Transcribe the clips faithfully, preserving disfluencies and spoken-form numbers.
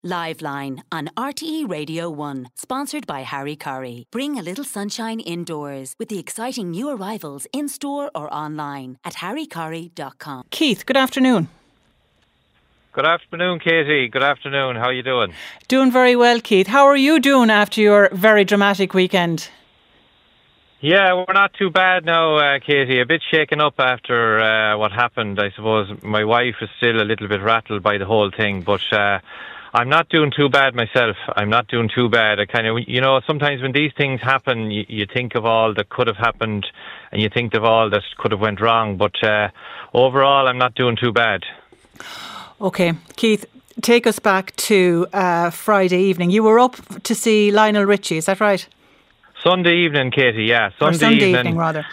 Liveline on R T E Radio one, sponsored by Harry Curry. Bring a little sunshine indoors with the exciting new arrivals in-store or online at harry curry dot com. Keith, good afternoon. Good afternoon, Katie. Good afternoon. How are you doing? Doing very well, Keith. How are you doing after your very dramatic weekend? Yeah, we're not too bad now, uh, Katie. A bit shaken up after uh, what happened. I suppose my wife is still a little bit rattled by the whole thing, but uh, I'm not doing too bad myself. I'm not doing too bad. I kind of, you know, sometimes when these things happen, you, you think of all that could have happened and you think of all that could have went wrong. But uh, overall, I'm not doing too bad. Okay, Keith, take us back to uh, Friday evening. You were up to see Lionel Richie, is that right? Sunday evening, Katie, yeah. Sunday, or Sunday evening, evening, rather.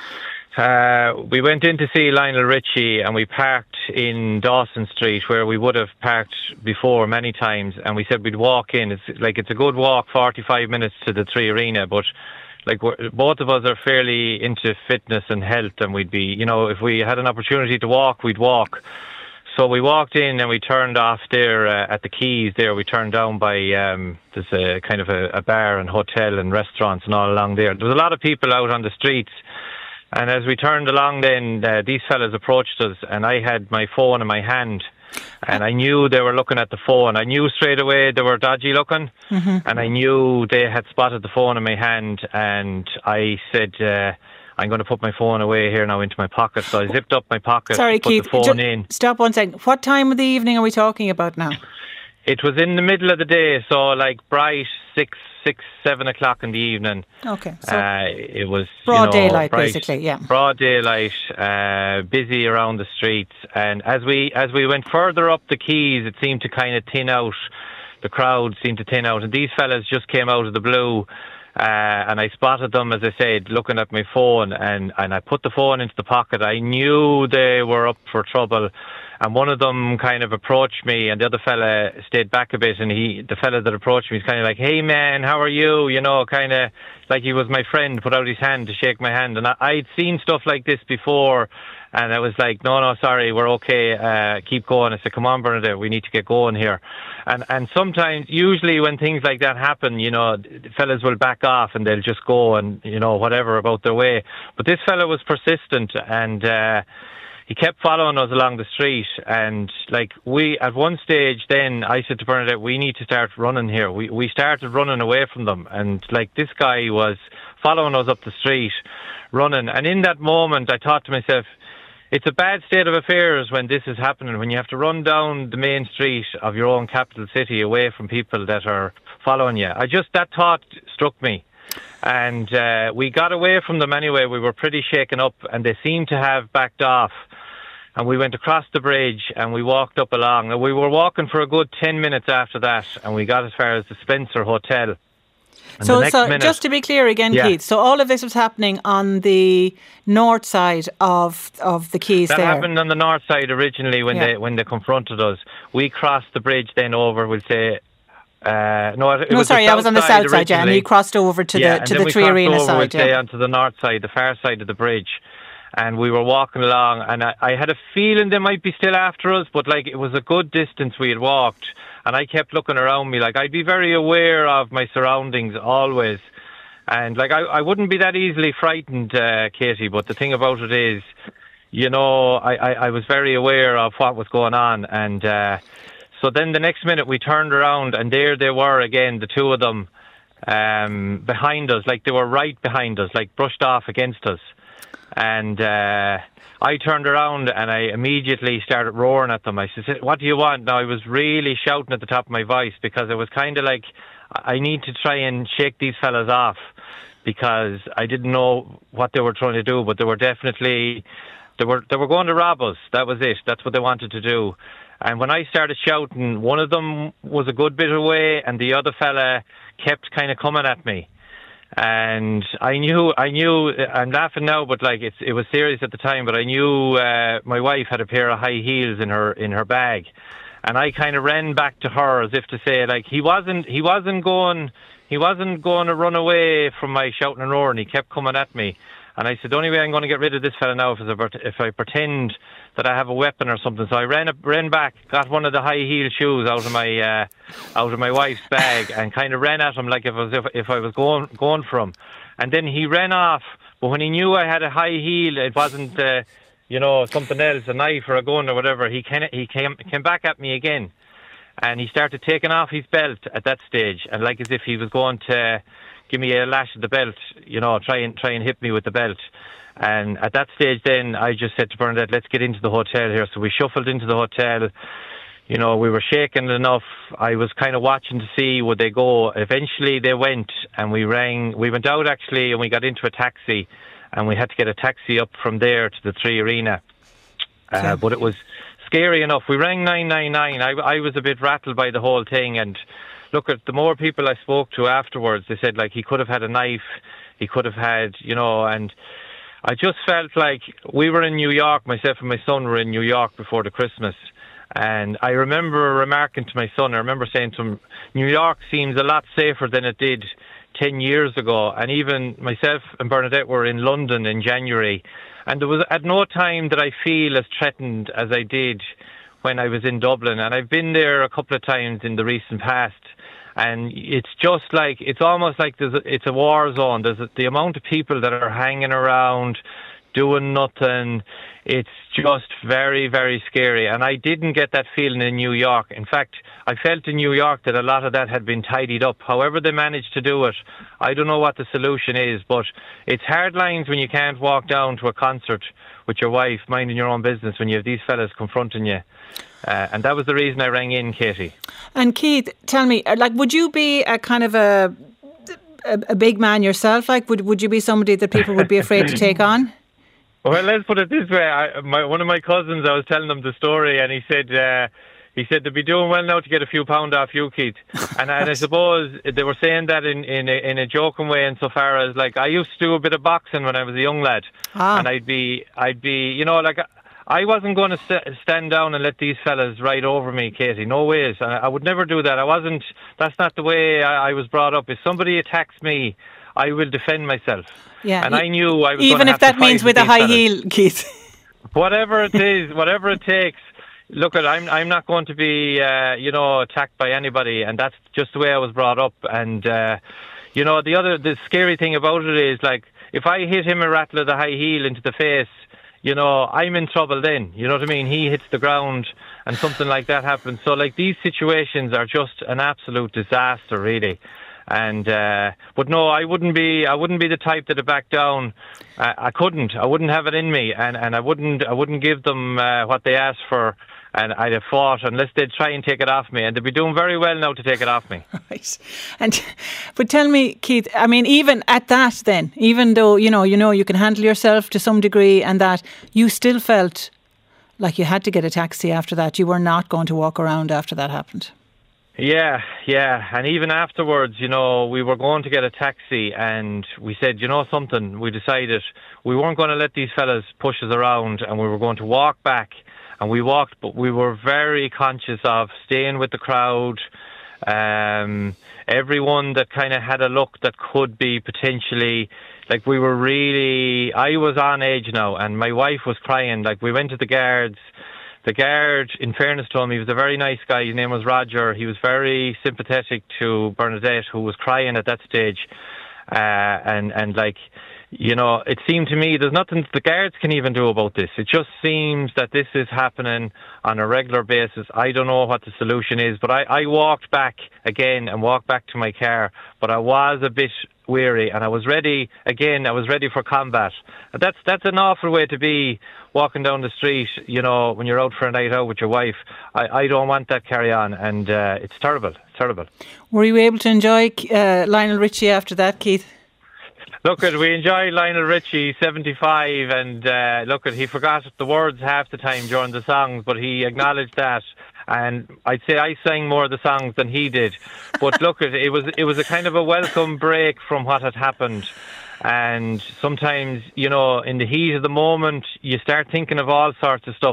Uh, we went in to see Lionel Richie and we parked in Dawson Street where we would have parked before many times, and we said we'd walk in. It's like it's a good walk, forty-five minutes to the Three Arena, but like we're, both of us are fairly into fitness and health, and we'd be, you know, if we had an opportunity to walk, we'd walk. So we walked in and we turned off there uh, at the quays there. We turned down by, um, there's a kind of a, a bar and hotel and restaurants and all along there. There was a lot of people out on the streets. And as we turned along then, uh, these fellas approached us and I had my phone in my hand and I knew they were looking at the phone. I knew straight away they were dodgy looking, mm-hmm. and I knew they had spotted the phone in my hand, and I said, uh, I'm going to put my phone away here now into my pocket. So I zipped up my pocket, Sorry, put Keith, the phone ju- in. Stop one second. What time of the evening are we talking about now? It was in the middle of the day, so like bright six, six, seven o'clock in the evening. Okay, so uh, it was broad you know, daylight, bright, basically. Yeah, broad daylight, uh, busy around the streets, and as we as we went further up the quays, it seemed to kind of thin out. The crowd seemed to thin out, and these fellas just came out of the blue. Uh, and I spotted them, as I said, looking at my phone, and, and I put the phone into the pocket. I knew they were up for trouble, and one of them kind of approached me, and the other fella stayed back a bit, and he, the fella that approached me was kind of like, hey man, how are you? You know, kind of like he was my friend, put out his hand to shake my hand. And I, I'd seen stuff like this before, and I was like, no, no, sorry, we're okay, uh, keep going. I said, come on, Bernadette, we need to get going here. And and sometimes, usually when things like that happen, you know, fellas will back off and they'll just go and, you know, whatever about their way. But this fella was persistent, and uh, he kept following us along the street. And like we, at one stage then, I said to Bernadette, we need to start running here. We, we started running away from them. And like this guy was following us up the street, running. And in that moment, I thought to myself, it's a bad state of affairs when this is happening, when you have to run down the main street of your own capital city away from people that are following you. I just, that thought struck me. And uh, we got away from them anyway. We were pretty shaken up, and they seemed to have backed off. And we went across the bridge and we walked up along. And we were walking for a good ten minutes after that, and we got as far as the Spencer Hotel. And so, so minute, just to be clear again, yeah. Keith, so all of this was happening on the north side of of the quays that there. That happened on the north side originally when yeah. they when they confronted us. We crossed the bridge then over, we'll say... Uh, no, it no, was sorry, I was on the south side, yeah, and you crossed over to yeah, the to the Three Arena over, side. We'll yeah. say, onto the north side, the far side of the bridge. And we were walking along, and I, I had a feeling they might be still after us, but like it was a good distance we had walked, and I kept looking around me. Like, I'd be very aware of my surroundings always, and like I, I wouldn't be that easily frightened, uh, Katie. But the thing about it is, you know, I, I, I was very aware of what was going on, and uh, so then the next minute we turned around, and there they were again, the two of them, um, behind us, like they were right behind us, like brushed off against us. And uh, I turned around and I immediately started roaring at them. I said, what do you want? Now, I was really shouting at the top of my voice because it was kind of like, I need to try and shake these fellas off, because I didn't know what they were trying to do, but they were definitely, they were, they were going to rob us. That was it. That's what they wanted to do. And when I started shouting, one of them was a good bit away and the other fella kept kind of coming at me. And I knew, I knew, I'm laughing now, but like it's, it was serious at the time, but I knew uh, my wife had a pair of high heels in her, in her bag. And I kind of ran back to her as if to say, like, he wasn't, he wasn't going, he wasn't going to run away from my shouting and roaring. He kept coming at me. And I said, the only way I'm going to get rid of this fella now is if I pretend that I have a weapon or something. So I ran up, ran back, got one of the high heel shoes out of my uh, out of my wife's bag, and kind of ran at him like if I was if, if I was going going for him. And then he ran off. But when he knew I had a high heel, it wasn't uh, you know something else, a knife or a gun or whatever. He came he came came back at me again, and he started taking off his belt at that stage, and like as if he was going to give me a lash at the belt, you know, try and try and hit me with the belt. And at that stage then, I just said to Bernadette, let's get into the hotel here. So we shuffled into the hotel. You know, we were shaken enough. I was kind of watching to see would they go. Eventually they went, and we rang. We went out actually, and we got into a taxi, and we had to get a taxi up from there to the Three Arena. Uh, but it was scary enough. We rang nine nine nine. I, I was a bit rattled by the whole thing, and look, at the more people I spoke to afterwards, they said, like, he could have had a knife, he could have had, you know, and I just felt like we were in New York, myself and my son were in New York before the Christmas, and I remember remarking to my son, I remember saying to him, New York seems a lot safer than it did ten years ago, and even myself and Bernadette were in London in January, and there was at no time did I feel as threatened as I did when I was in Dublin, and I've been there a couple of times in the recent past. And it's just like, it's almost like there's a, it's a war zone. There's a, the amount of people that are hanging around, doing nothing. It's just very, very scary. And I didn't get that feeling in New York. In fact, I felt in New York that a lot of that had been tidied up. However they managed to do it, I don't know what the solution is, but it's hard lines when you can't walk down to a concert with your wife, minding your own business, when you have these fellas confronting you. Uh, and that was the reason I rang in, Katie. And Keith, tell me, like, would you be a kind of a a, a big man yourself? Like, would would you be somebody that people would be afraid to take on? Well, let's put it this way. I, my, one of my cousins, I was telling them the story, and he said uh, he said they'd be doing well now to get a few pound off you, Keith. And, and I suppose they were saying that in in a, in a joking way, insofar as, like, I used to do a bit of boxing when I was a young lad, ah. and I'd be I'd be you know like. I wasn't going to st- stand down and let these fellas ride over me, Katie. No ways. I, I would never do that. I wasn't. That's not the way I, I was brought up. If somebody attacks me, I will defend myself. Yeah. And I knew I was even if that means with a high fellas. heel, Keith. Whatever it is, whatever it takes. Look, at I'm I'm not going to be uh, you know attacked by anybody, and that's just the way I was brought up. And uh, you know the other the scary thing about it is, like, if I hit him a rattle of the high heel into the face, you know, I'm in trouble then. You know what I mean? He hits the ground and something like that happens. So, like, these situations are just an absolute disaster, really. And uh, but no, I wouldn't be. I wouldn't be the type that'd back down. I, I couldn't. I wouldn't have it in me, and, and I wouldn't. I wouldn't give them uh, what they asked for. And I'd have fought unless they'd try and take it off me, and they'd be doing very well now to take it off me. Right. And but tell me, Keith, I mean, even at that, then, even though you know, you know, you can handle yourself to some degree, and that you still felt like you had to get a taxi after that. You were not going to walk around after that happened. Yeah, yeah. And even afterwards, you know, we were going to get a taxi, and we said, you know something, we decided we weren't going to let these fellas push us around, and we were going to walk back. And we walked, but we were very conscious of staying with the crowd. Um, everyone that kind of had a look that could be potentially, like, we were really, I was on edge now, and my wife was crying. Like, we went to the guards. The guard, in fairness to him, he was a very nice guy. His name was Roger. He was very sympathetic to Bernadette, who was crying at that stage. Uh, and, and like, you know, it seemed to me there's nothing the guards can even do about this. It just seems that this is happening on a regular basis. I don't know what the solution is, but I, I walked back again and walked back to my car, but I was a bit weary, and I was ready, again, I was ready for combat. That's that's an awful way to be, walking down the street, you know, when you're out for a night out with your wife. I, I don't want that carry on, and uh, it's terrible, it's terrible. Were you able to enjoy uh, Lionel Richie after that, Keith? Look, at we enjoy Lionel Richie, seventy-five, and uh, look, at he forgot the words half the time during the songs, but he acknowledged that. And I'd say I sang more of the songs than he did. But look, it, it was it was a kind of a welcome break from what had happened. And sometimes, you know, in the heat of the moment, you start thinking of all sorts of stuff.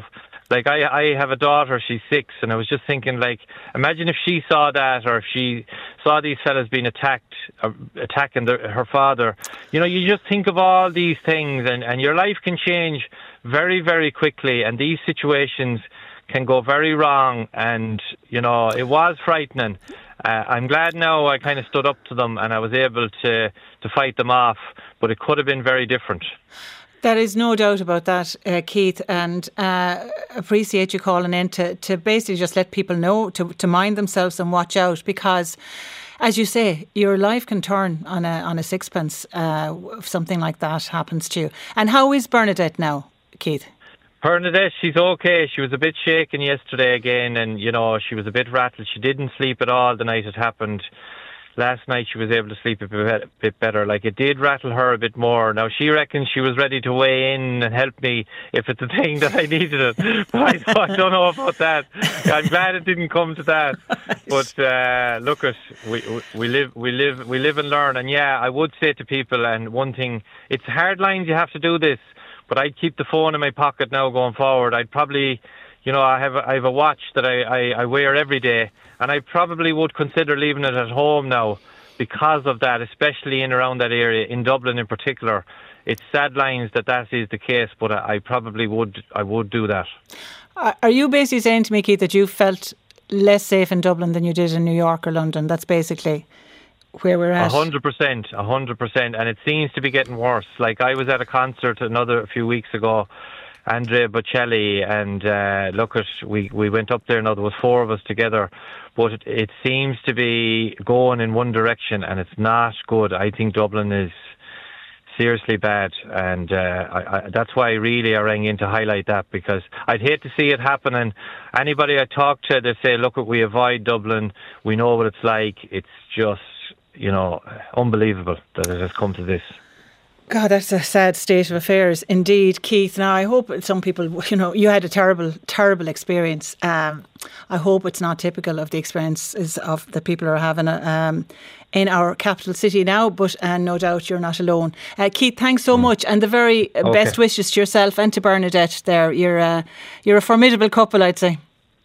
Like, I, I have a daughter, she's six, and I was just thinking, like, imagine if she saw that, or if she saw these fellas being attacked, uh, attacking the, her father. You know, you just think of all these things, and, and your life can change very, very quickly, and these situations can go very wrong, and, you know, it was frightening. Uh, I'm glad now I kind of stood up to them, and I was able to, to fight them off, but it could have been very different. There is no doubt about that, uh, Keith, and uh, appreciate you calling in to, to basically just let people know to, to mind themselves and watch out, because, as you say, your life can turn on a on a sixpence uh, if something like that happens to you. And how is Bernadette now, Keith? Bernadette, she's okay. She was a bit shaken yesterday again, and, you know, she was a bit rattled. She didn't sleep at all the night it happened. Last night she was able to sleep a bit better. Like, it did rattle her a bit more. Now, she reckons she was ready to weigh in and help me if it's a thing that I needed it. But I, I don't know about that. I'm glad it didn't come to that. But uh, look, at we we live we live we live and learn. And yeah, I would say to people, and one thing, it's hard lines. You have to do this. But I'd keep the phone in my pocket now going forward. I'd probably, you know, I have a, I have a watch that I, I, I wear every day. And I probably would consider leaving it at home now because of that, especially in around that area, in Dublin in particular. It's sad lines that that is the case, but I, I probably would I would do that. Are you basically saying to me, Keith, that you felt less safe in Dublin than you did in New York or London? That's basically where we're at. A hundred percent, a hundred percent, and it seems to be getting worse. Like, I was at a concert another a few weeks ago, Andrea Bocelli, and uh, look, at we we went up there. Now there was four of us together, but it, it seems to be going in one direction, and it's not good. I think Dublin is seriously bad, and uh, I, I, that's why really I rang in to highlight that, because I'd hate to see it happen. And anybody I talk to, they say, look, we avoid Dublin. We know what it's like. It's just, you know, unbelievable that it has come to this. God, that's a sad state of affairs indeed, Keith. Now, I hope some people, you know, you had a terrible, terrible experience. Um, I hope it's not typical of the experiences of the people are having a, um, in our capital city now, but uh, no doubt you're not alone. Uh, Keith, thanks so much, and the very okay. best wishes to yourself and to Bernadette there. You're, uh, you're a formidable couple, I'd say.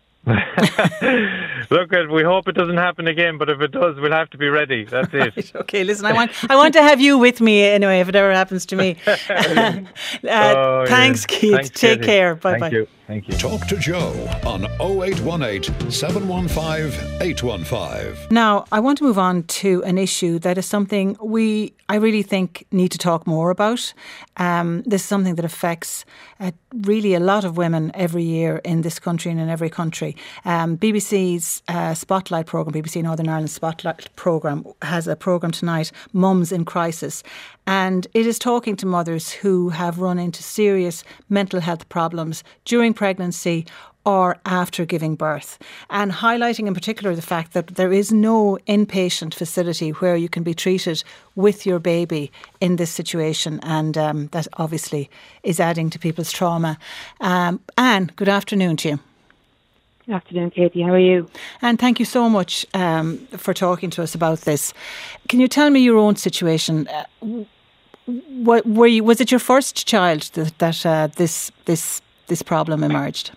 Look, we hope it doesn't happen again, but if it does, we'll have to be ready. That's it. Right, okay, listen, I want I want to have you with me anyway if it ever happens to me. uh, oh, thanks, yeah. Keith. Thanks, Take Katie. care. Bye bye. Thank you. Thank you. Talk to Joe on oh eight one eight, seven one five, eight one five. Now, I want to move on to an issue that is something we, I really think, need to talk more about. Um, this is something that affects uh, really a lot of women every year in this country and in every country. Um, B B C's uh, Spotlight programme, B B C Northern Ireland Spotlight programme, has a programme tonight, Mums in Crisis. And it is talking to mothers who have run into serious mental health problems during pregnancy or after giving birth, and highlighting in particular the fact that there is no inpatient facility where you can be treated with your baby in this situation, and um, that obviously is adding to people's trauma. Um, Anne, good afternoon to you. Good afternoon, Katie. How are you? And thank you so much um, for talking to us about this. Can you tell me your own situation? Uh, what, were you, was it your first child that, that uh, this this this problem emerged?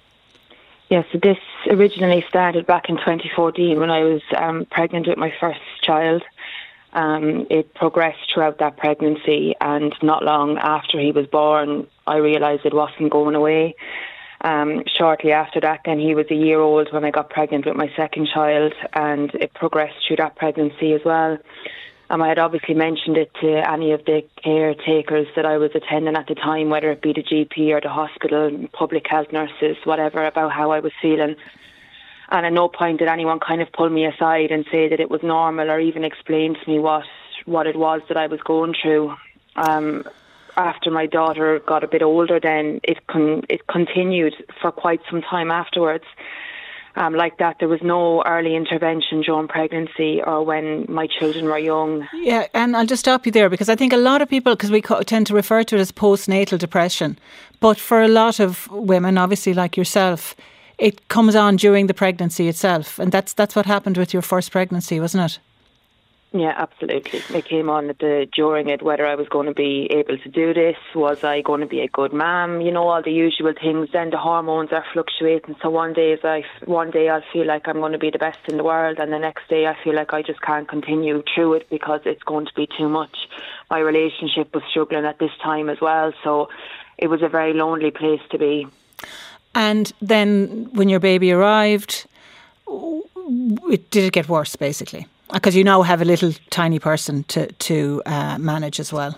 Yes, so this originally started back in twenty fourteen when I was um, pregnant with my first child. Um, it progressed throughout that pregnancy, and not long after he was born, I realised it wasn't going away. Um, shortly after that, then he was a year old when I got pregnant with my second child, and it progressed through that pregnancy as well. Um, I had obviously mentioned it to any of the caretakers that I was attending at the time, whether it be the G P or the hospital, public health nurses, whatever, about how I was feeling. And at no point did anyone kind of pull me aside and say that it was normal, or even explain to me what, what it was that I was going through. Um, after my daughter got a bit older, then it con- it continued for quite some time afterwards. Um, like that, there was no early intervention during pregnancy or when my children were young. Yeah, and I'll just stop you there, because I think a lot of people, because we co- tend to refer to it as postnatal depression, but for a lot of women, obviously like yourself, it comes on during the pregnancy itself, and that's that's what happened with your first pregnancy, wasn't it? Yeah, absolutely. It came on at the, during it, whether I was going to be able to do this, was I going to be a good mum, you know, all the usual things. Then the hormones are fluctuating, so one day, I, one day I'll feel like I'm going to be the best in the world, and the next day I feel like I just can't continue through it because it's going to be too much. My relationship was struggling at this time as well, so it was a very lonely place to be. And then when your baby arrived, it, did it get worse, basically? Because you now have a little tiny person to to uh, manage as well.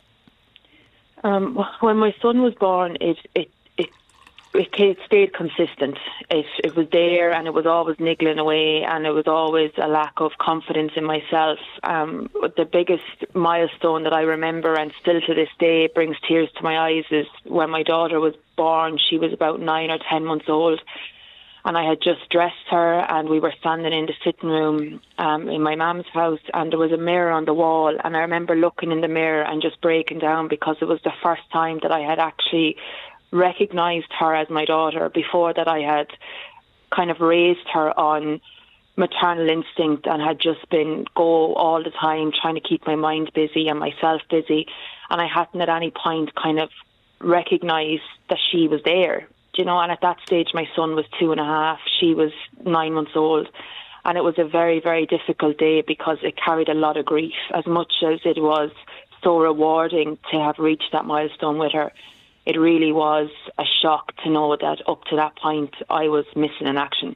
Um, when my son was born, it it it, it stayed consistent. It it was there, and it was always niggling away, and it was always a lack of confidence in myself. Um, the biggest milestone that I remember, and still to this day brings tears to my eyes, is when my daughter was born. She was about nine or ten months old. And I had just dressed her, and we were standing in the sitting room um, in my mum's house, and there was a mirror on the wall, and I remember looking in the mirror and just breaking down, because it was the first time that I had actually recognised her as my daughter. Before that, I had kind of raised her on maternal instinct and had just been go all the time trying to keep my mind busy and myself busy, and I hadn't at any point kind of recognised that she was there. You know, and at that stage, my son was two and a half. She was nine months old. And it was a very, very difficult day because it carried a lot of grief. As much as it was so rewarding to have reached that milestone with her, it really was a shock to know that up to that point, I was missing in action.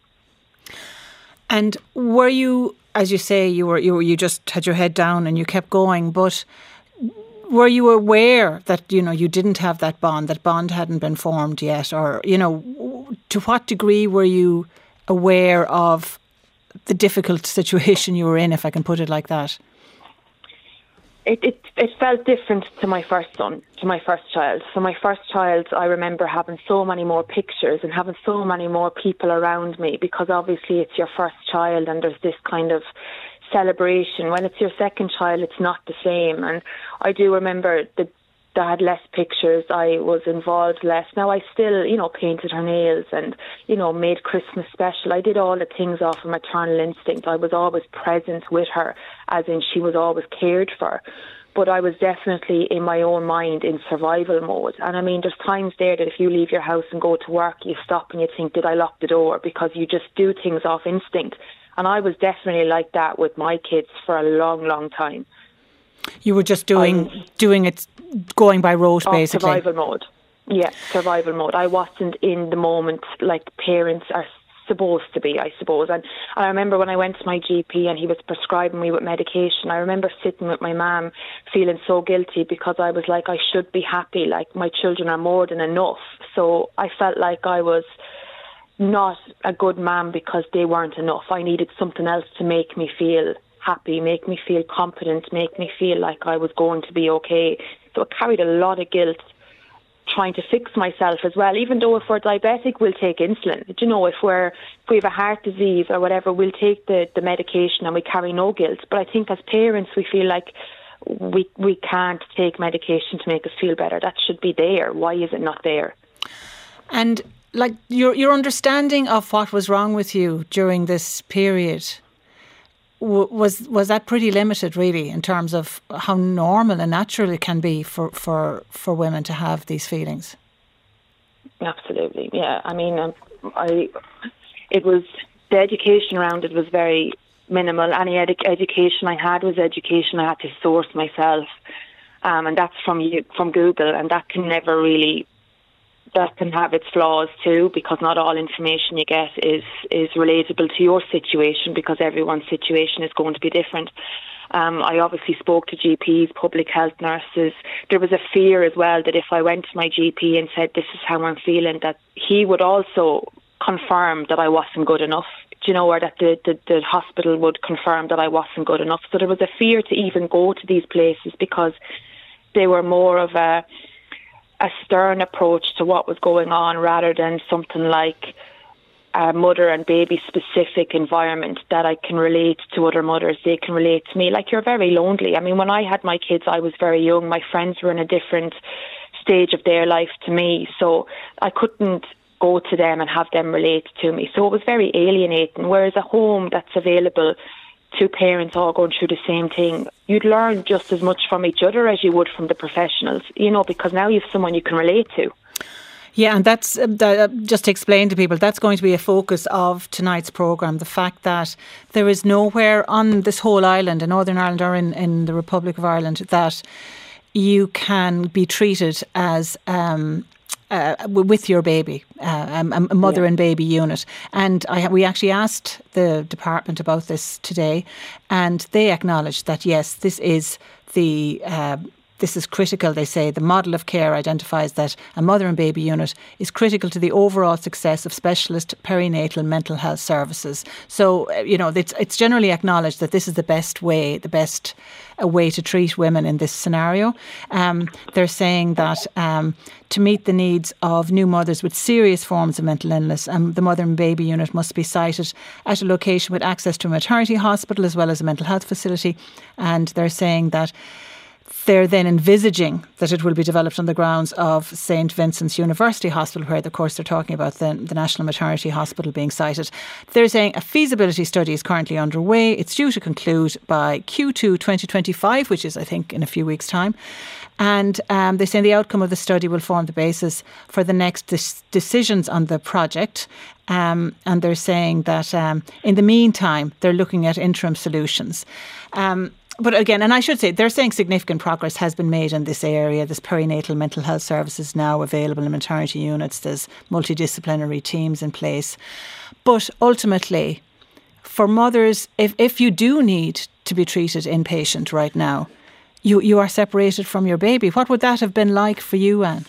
And were you, as you say, you were you were, you just had your head down and you kept going, but were you aware that, you know, you didn't have that bond, that bond hadn't been formed yet? Or, you know, to what degree were you aware of the difficult situation you were in, if I can put it like that? It, it it felt different to my first son, to my first child. So my first child, I remember having so many more pictures and having so many more people around me, because obviously it's your first child and there's this kind of celebration. When it's your second child, it's not the same. And I do remember that I had less pictures, I was involved less. Now I still, you know, painted her nails and, you know, made Christmas special. I did all the things off of maternal instinct. I was always present with her, as in she was always cared for. But I was definitely in my own mind in survival mode. And I mean, there's times there that if you leave your house and go to work, you stop and you think, did I lock the door? Because you just do things off instinct. And I was definitely like that with my kids for a long, long time. You were just doing um, doing it, going by rote, basically. Survival mode. Yeah, survival mode. I wasn't in the moment like parents are supposed to be, I suppose. And I remember when I went to my G P and he was prescribing me with medication, I remember sitting with my mum feeling so guilty because I was like, I should be happy. Like, my children are more than enough. So I felt like I was not a good mum because they weren't enough. I needed something else to make me feel happy, make me feel confident, make me feel like I was going to be okay. So it carried a lot of guilt trying to fix myself as well. Even though if we're diabetic, we'll take insulin. Do you know, if we're if we have a heart disease or whatever, we'll take the, the medication and we carry no guilt. But I think as parents, we feel like we we can't take medication to make us feel better. That should be there. Why is it not there? And like your your understanding of what was wrong with you during this period, was was that pretty limited, really, in terms of how normal and natural it can be for, for, for women to have these feelings? Absolutely, yeah. I mean, um, I it was the education around it was very minimal. Any ed- education I had was education I had to source myself, um, and that's from you, from Google, and that can never really. That can have its flaws too, because not all information you get is, is relatable to your situation, because everyone's situation is going to be different. Um, I obviously spoke to G Ps, public health nurses. There was a fear as well that if I went to my G P and said, this is how I'm feeling, that he would also confirm that I wasn't good enough, do you know, or that the, the, the hospital would confirm that I wasn't good enough. So there was a fear to even go to these places because they were more of a a stern approach to what was going on rather than something like a mother and baby specific environment that I can relate to other mothers. They can relate to me. Like, you're very lonely. I mean, when I had my kids, I was very young. My friends were in a different stage of their life to me. So I couldn't go to them and have them relate to me. So it was very alienating. Whereas a home that's available two parents all going through the same thing, you'd learn just as much from each other as you would from the professionals, you know, because now you have someone you can relate to. Yeah, and that's uh, that, uh, just to explain to people, that's going to be a focus of tonight's programme, the fact that there is nowhere on this whole island, in Northern Ireland or in, in the Republic of Ireland, that you can be treated as um, uh, with your baby, uh, a mother yeah. and baby unit. And I, we actually asked the department about this today, and they acknowledged that yes, this is the uh, This is critical, they say. The model of care identifies that a mother and baby unit is critical to the overall success of specialist perinatal mental health services. So, you know, it's, it's generally acknowledged that this is the best way, the best uh, way to treat women in this scenario. Um, they're saying that um, to meet the needs of new mothers with serious forms of mental illness, um, the mother and baby unit must be sited at a location with access to a maternity hospital as well as a mental health facility. And they're saying that they're then envisaging that it will be developed on the grounds of Saint Vincent's University Hospital, where, of course, they're talking about the, the National Maternity Hospital being sited. They're saying a feasibility study is currently underway. It's due to conclude by Q two twenty twenty-five, which is, I think, in a few weeks' time. And um, they say the outcome of the study will form the basis for the next dis- decisions on the project. Um, and they're saying that um, in the meantime, they're looking at interim solutions. Um, But again, and I should say, they're saying significant progress has been made in this area. There's perinatal mental health services now available in maternity units. There's multidisciplinary teams in place. But ultimately, for mothers, if, if you do need to be treated inpatient right now, you, you are separated from your baby. What would that have been like for you, Anne?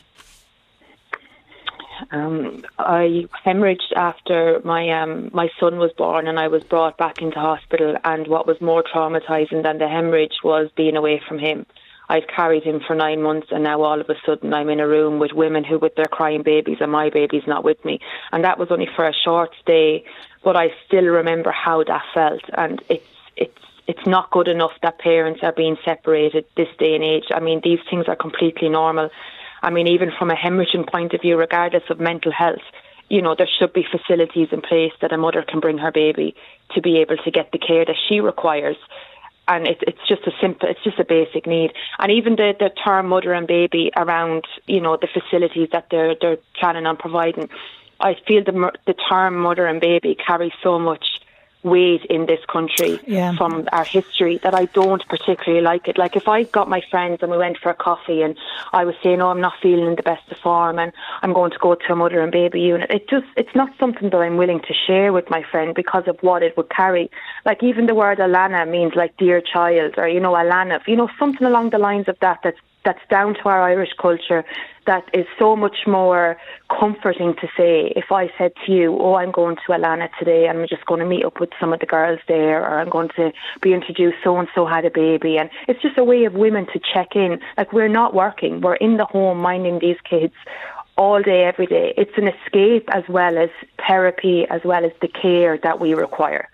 Um, I hemorrhaged after my um, my son was born, and I was brought back into hospital. And what was more traumatising than the hemorrhage was being away from him. I'd carried him for nine months, and now all of a sudden I'm in a room with women who with their crying babies, and my baby's not with me. And that was only for a short stay, but I still remember how that felt. And it's it's it's not good enough that parents are being separated this day and age. I mean, these things are completely normal. I mean, even from a hemorrhaging point of view, regardless of mental health, you know, there should be facilities in place that a mother can bring her baby to be able to get the care that she requires. And it, it's just a simple, it's just a basic need. And even the, the term mother and baby around, you know, the facilities that they're they're planning on providing, I feel the the term mother and baby carries so much weight in this country yeah. from our history that I don't particularly like it. Like if I got my friends and we went for a coffee and I was saying, oh, I'm not feeling in the best of form and I'm going to go to a mother and baby unit, it just it's not something that I'm willing to share with my friend because of what it would carry. Like even the word Alana means like dear child, or, you know, Alana, you know, something along the lines of that that's that's down to our Irish culture, that is so much more comforting to say. If I said to you, oh, I'm going to Alana today and I'm just going to meet up with some of the girls there, or I'm going to be introduced, so-and-so had a baby. And it's just a way of women to check in. Like, we're not working. We're in the home minding these kids all day, every day. It's an escape as well as therapy, as well as the care that we require.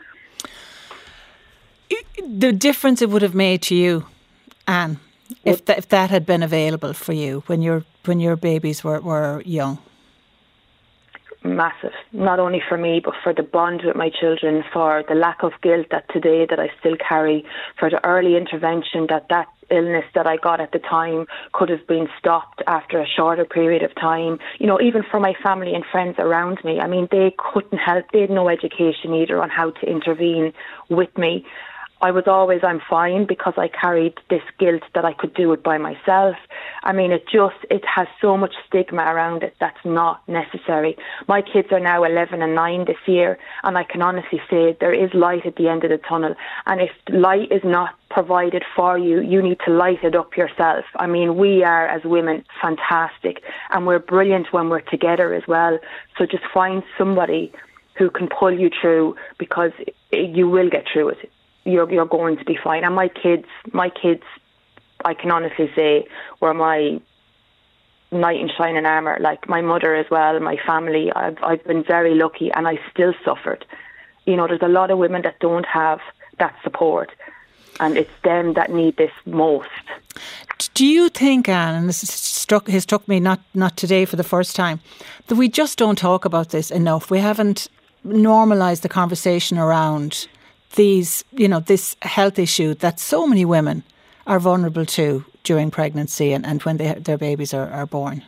The difference it would have made to you, Anne, If that, if that had been available for you when your when your babies were, were young? Massive. Not only for me, but for the bond with my children, for the lack of guilt that today that I still carry, for the early intervention that that illness that I got at the time could have been stopped after a shorter period of time. You know, even for my family and friends around me, I mean, they couldn't help. They had no education either on how to intervene with me. I was always, I'm fine, because I carried this guilt that I could do it by myself. I mean, it just, it has so much stigma around it that's not necessary. My kids are now eleven and nine this year, and I can honestly say there is light at the end of the tunnel. And if light is not provided for you, you need to light it up yourself. I mean, we are, as women, fantastic, and we're brilliant when we're together as well. So just find somebody who can pull you through, because you will get through it. You're, you're going to be fine. And my kids, my kids, I can honestly say, were my knight in shining armour. Like my mother as well, my family. I've I've been very lucky, and I still suffered. You know, there's a lot of women that don't have that support, and it's them that need this most. Do you think, Anne, and this has struck, has struck me not, not today for the first time, that we just don't talk about this enough? We haven't normalised the conversation around these, you know, this health issue that so many women are vulnerable to during pregnancy and, and when they, their babies are, are born.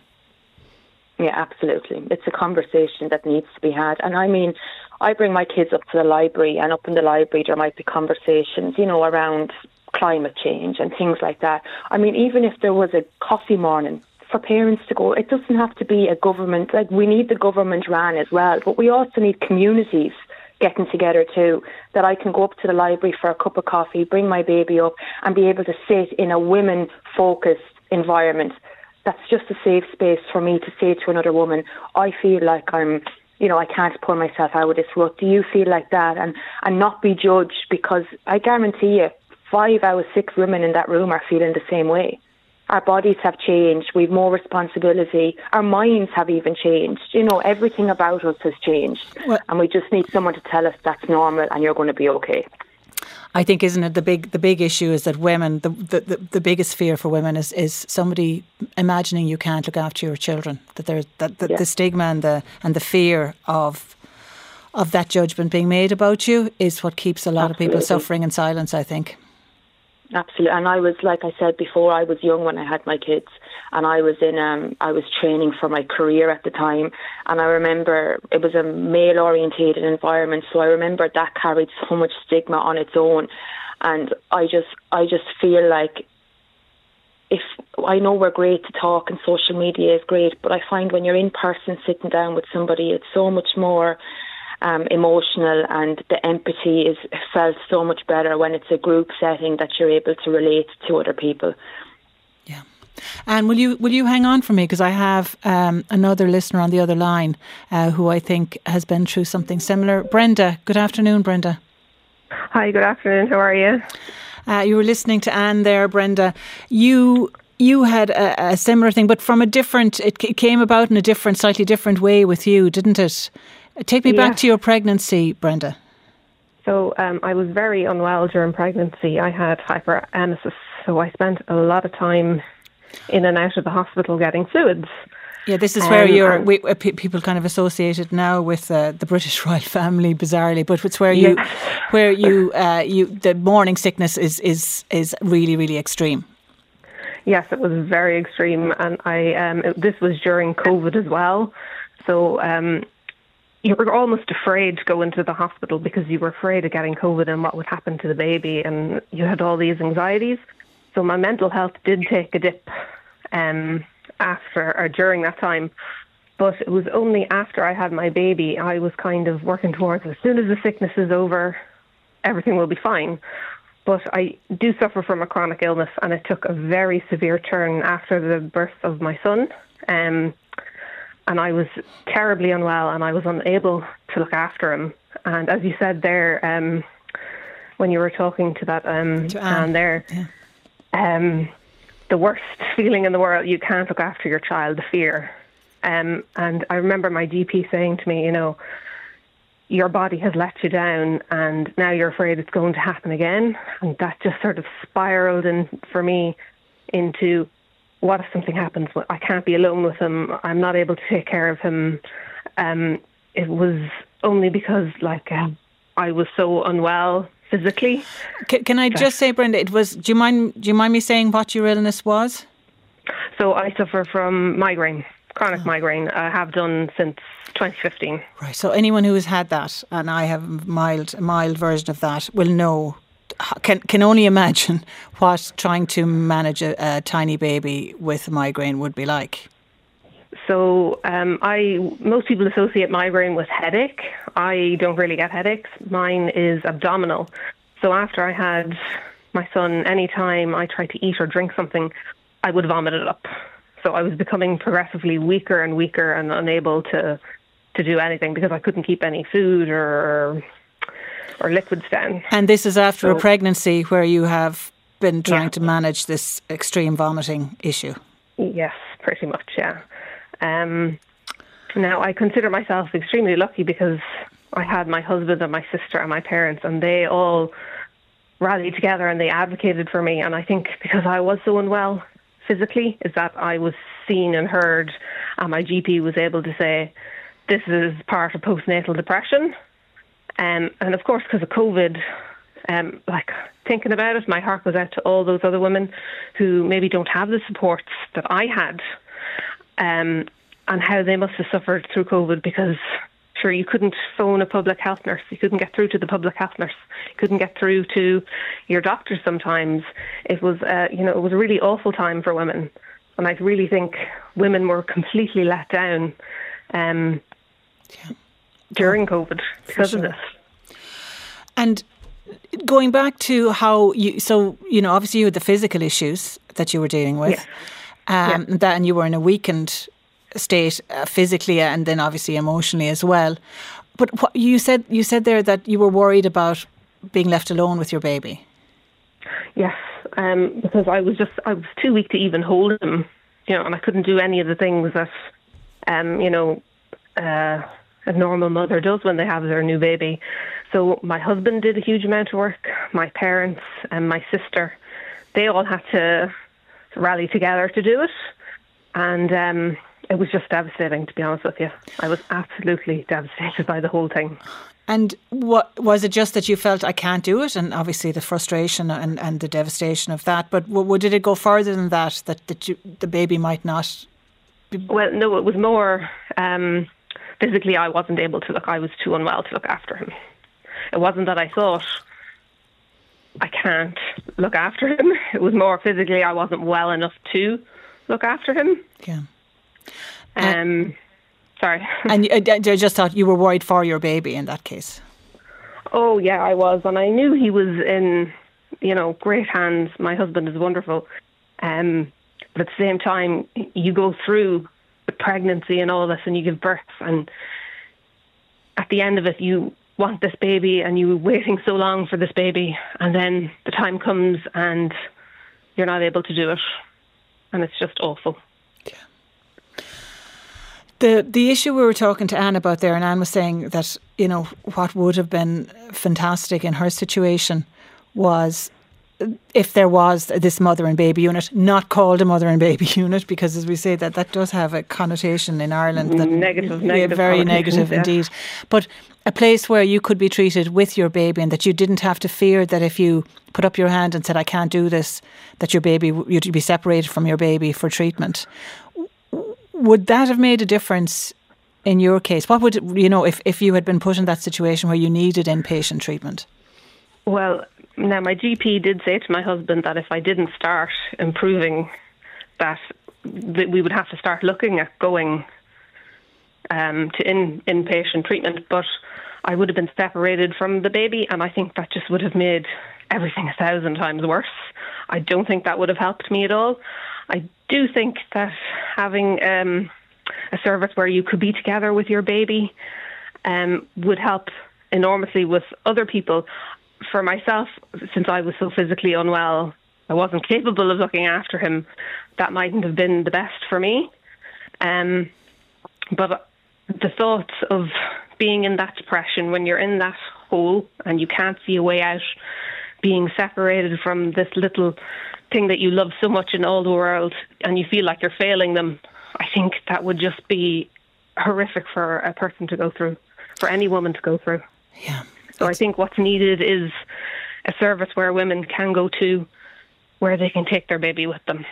Yeah, absolutely. It's a conversation that needs to be had. And I mean, I bring my kids up to the library, and up in the library there might be conversations, you know, around climate change and things like that. I mean, even if there was a coffee morning for parents to go, it doesn't have to be a government, like we need the government ran as well, but we also need communities getting together too, that I can go up to the library for a cup of coffee, bring my baby up and be able to sit in a women-focused environment. That's just a safe space for me to say to another woman, I feel like I'm, you know, I can't pull myself out of this rut. Do you feel like that? And, and not be judged, because I guarantee you, five out of six women in that room are feeling the same way. Our bodies have changed. We've more responsibility. Our minds have even changed. You know, everything about us has changed. Well, and we just need someone to tell us that's normal and you're going to be okay. I think, isn't it, the big the big issue is that women, the the, the biggest fear for women is, is somebody imagining you can't look after your children. That there's that the, yeah. the stigma and the and the fear of of that judgment being made about you is what keeps a lot Absolutely. of people suffering in silence, I think. Absolutely. And I was, like I said before, I was young when I had my kids, and I was in, um, I was training for my career at the time. And I remember it was a male orientated environment. So I remember that carried so much stigma on its own. And I just, I just feel like, if I know we're great to talk and social media is great, but I find when you're in person sitting down with somebody, it's so much more Um, emotional, and the empathy is felt so much better when it's a group setting that you're able to relate to other people. Yeah. And will you will you hang on for me, because I have um, another listener on the other line uh, who I think has been through something similar. Brenda, good afternoon, Brenda. Hi, good afternoon. How are you? Uh, you were listening to Anne there, Brenda. You you had a, a similar thing, but from a different. It, it came about in a different, slightly different way with you, didn't it? Take me back yeah. to your pregnancy, Brenda. So um, I was very unwell during pregnancy. I had hyperemesis, so I spent a lot of time in and out of the hospital getting fluids. Yeah, this is where um, you're. We, uh, p- people kind of associate it now with uh, the British royal family, bizarrely, but it's where you, yes. where you, uh, you, the morning sickness is is is really really extreme. Yes, it was very extreme, and I. Um, it, this was during COVID as well, so. Um, You were almost afraid to go into the hospital because you were afraid of getting COVID and what would happen to the baby, and you had all these anxieties. So my mental health did take a dip um, after or during that time. But it was only after I had my baby, I was kind of working towards, as soon as the sickness is over, everything will be fine. But I do suffer from a chronic illness, and it took a very severe turn after the birth of my son. Um, And I was terribly unwell, and I was unable to look after him. And as you said there, um, when you were talking to that um, to Anne there, yeah. um, the worst feeling in the world, you can't look after your child, the fear. Um, and I remember my G P saying to me, you know, your body has let you down, and now you're afraid it's going to happen again. And that just sort of spiraled in for me into, what if something happens? I can't be alone with him. I'm not able to take care of him. Um, it was only because, like, uh, I was so unwell physically. Can, can I just say, Brenda, it was. Do you mind? Do you mind me saying what your illness was? So I suffer from migraine, chronic oh. migraine. I have done since twenty fifteen. Right. So anyone who has had that, and I have a mild, a mild version of that, will know. Can can only imagine what trying to manage a, a tiny baby with a migraine would be like. So um, I most people associate migraine with headache. I don't really get headaches. Mine is abdominal. So after I had my son, anytime I tried to eat or drink something, I would vomit it up. So I was becoming progressively weaker and weaker and unable to to do anything because I couldn't keep any food or. or liquids down. And this is after so, a pregnancy where you have been trying yeah. to manage this extreme vomiting issue. Yes, pretty much, yeah. Um, now, I consider myself extremely lucky because I had my husband and my sister and my parents, and they all rallied together and they advocated for me. And I think because I was so unwell physically, is that I was seen and heard, and my G P was able to say, this is part of postnatal depression. Um, and of course, because of COVID, um, like thinking about it, my heart goes out to all those other women who maybe don't have the supports that I had, um, and how they must have suffered through COVID, because sure, you couldn't phone a public health nurse, you couldn't get through to the public health nurse, you couldn't get through to your doctor sometimes. It was, uh, you know, it was a really awful time for women, and I really think women were completely let down um, yeah. during COVID because sure. of this. And going back to how you, so, you know, obviously you had the physical issues that you were dealing with, yeah. Um, yeah. that, and you were in a weakened state uh, physically and then obviously emotionally as well. But what you said, you said there that you were worried about being left alone with your baby. Yes, um, because I was just, I was too weak to even hold him, you know, and I couldn't do any of the things that, um, you know, uh, a normal mother does when they have their new baby. So my husband did a huge amount of work, my parents and my sister, they all had to rally together to do it. And um, it was just devastating, to be honest with you. I was absolutely devastated by the whole thing. And what was it, just that you felt I can't do it, and obviously the frustration and, and the devastation of that, but w- did it go further than that, that, that you, the baby might not be... Well, no, it was more um, physically I wasn't able to look, I was too unwell to look after him. It wasn't that I thought I can't look after him, it was more physically I wasn't well enough to look after him. Yeah. Um, sorry. And I just thought you were worried for your baby in that case. Oh, yeah, I was. And I knew he was in, you know, great hands. My husband is wonderful. Um, but at the same time, you go through the pregnancy and all this and you give birth. And at the end of it, you want this baby and you're waiting so long for this baby. And then the time comes and you're not able to do it. And it's just awful. The the issue we were talking to Anne about there, and Anne was saying that, you know, what would have been fantastic in her situation was if there was this mother and baby unit, not called a mother and baby unit, because as we say, that that does have a connotation in Ireland. That, negative, yeah, negative very negative yeah. indeed. But a place where you could be treated with your baby and that you didn't have to fear that if you put up your hand and said, I can't do this, that your baby, you'd be separated from your baby for treatment. Would that have made a difference in your case? What would, you know, if, if you had been put in that situation where you needed inpatient treatment? Well, now my G P did say to my husband that if I didn't start improving, that, that we would have to start looking at going um, to in, inpatient treatment. But I would have been separated from the baby, and I think that just would have made everything a thousand times worse. I don't think that would have helped me at all. I do think that having um, a service where you could be together with your baby um, would help enormously with other people. For myself, since I was so physically unwell, I wasn't capable of looking after him. That mightn't have been the best for me. Um, but the thought of being in that depression, when you're in that hole and you can't see a way out, being separated from this little thing that you love so much in all the world, and you feel like you're failing them, I think that would just be horrific for a person to go through, for any woman to go through. Yeah. So I think what's needed is a service where women can go to, where they can take their baby with them.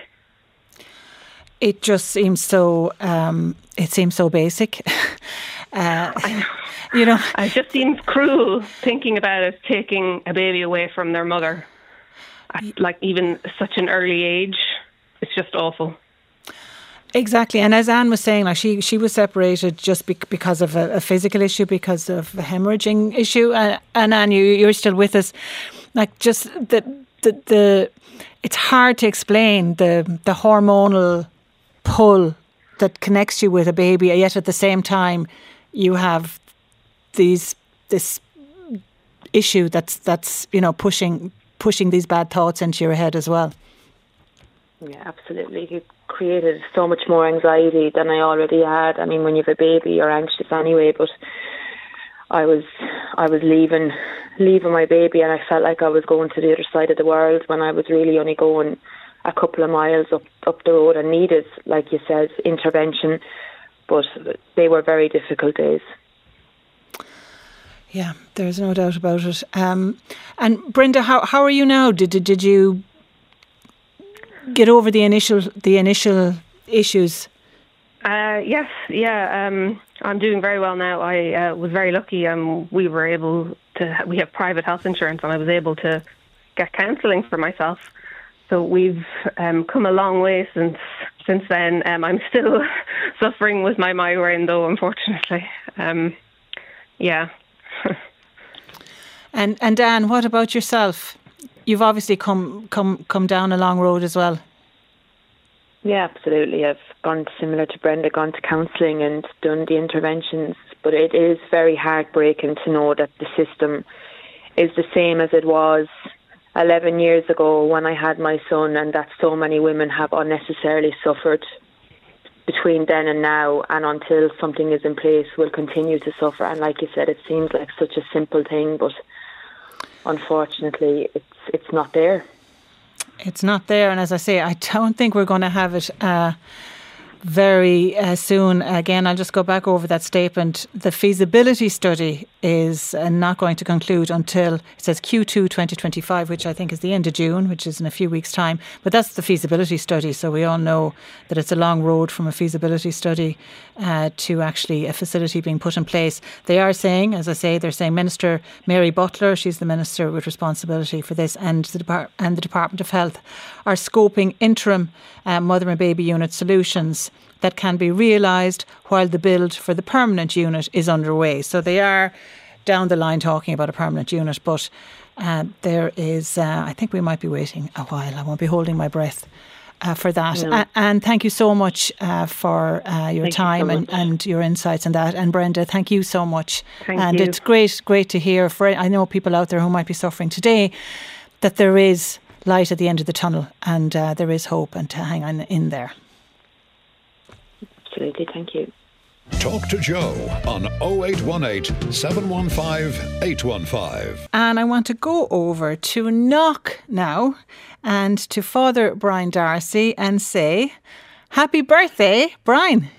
It just seems so, um, it seems so basic. uh, I know. You know, it just seems cruel thinking about it, taking a baby away from their mother at like even such an early age. It's just awful. Exactly. And as Anne was saying, like she, she was separated just be- because of a, a physical issue, because of a hemorrhaging issue. Uh, and Anne, you, you're still with us. Like just the, the, the, it's hard to explain the, the hormonal pull that connects you with a baby, yet at the same time you have these, this issue that's, that's, you know, pushing, pushing these bad thoughts into your head as well. Yeah, absolutely. It created so much more anxiety than I already had. I mean, when you have a baby, you're anxious anyway, but I was I was leaving leaving my baby, and I felt like I was going to the other side of the world when I was really only going a couple of miles up, up the road and needed, like you said, intervention. But they were very difficult days. Yeah, there's no doubt about it. Um, and Brenda, how how are you now? Did did, did you get over the initial the initial issues? Uh, yes, yeah, um, I'm doing very well now. I uh, was very lucky. Um, we were able to. We have private health insurance, and I was able to get counselling for myself. So we've um, come a long way since since then. Um, I'm still suffering with my migraine, though, unfortunately. Um, yeah. and and Dan, what about yourself? You've obviously come come come down a long road as well. Yeah, absolutely. I've gone similar to Brenda, gone to counselling and done the interventions, but it is very heartbreaking to know that the system is the same as it was eleven years ago when I had my son, and that so many women have unnecessarily suffered between then and now, and until something is in place will continue to suffer. And like you said, it seems like such a simple thing, but unfortunately it's it's not there. It's not there, and as I say, I don't think we're going to have it uh, very uh, soon. Again, I'll just go back over that statement. The feasibility study is uh, not going to conclude until, it says Q two twenty twenty-five, which I think is the end of June, which is in a few weeks' time. But that's the feasibility study, so we all know that it's a long road from a feasibility study uh, to actually a facility being put in place. They are saying, as I say, they're saying Minister Mary Butler, she's the minister with responsibility for this, and the, Depart- and the Department of Health are scoping interim uh, mother and baby unit solutions that can be realised while the build for the permanent unit is underway. So they are down the line talking about a permanent unit, but uh, there is, uh, I think we might be waiting a while. I won't be holding my breath uh, for that. No. A- and thank you so much uh, for uh, your thank time you so and, and your insights on that. And Brenda, thank you so much. Thank and you. It's great, great to hear, for I know people out there who might be suffering today, that there is light at the end of the tunnel, and uh, there is hope, and to hang on in there. Absolutely, thank you. Talk to Joe on oh eight one eight, seven one five, eight one five. And I want to go over to Knock now and to Father Brian Darcy and say, happy birthday, Brian.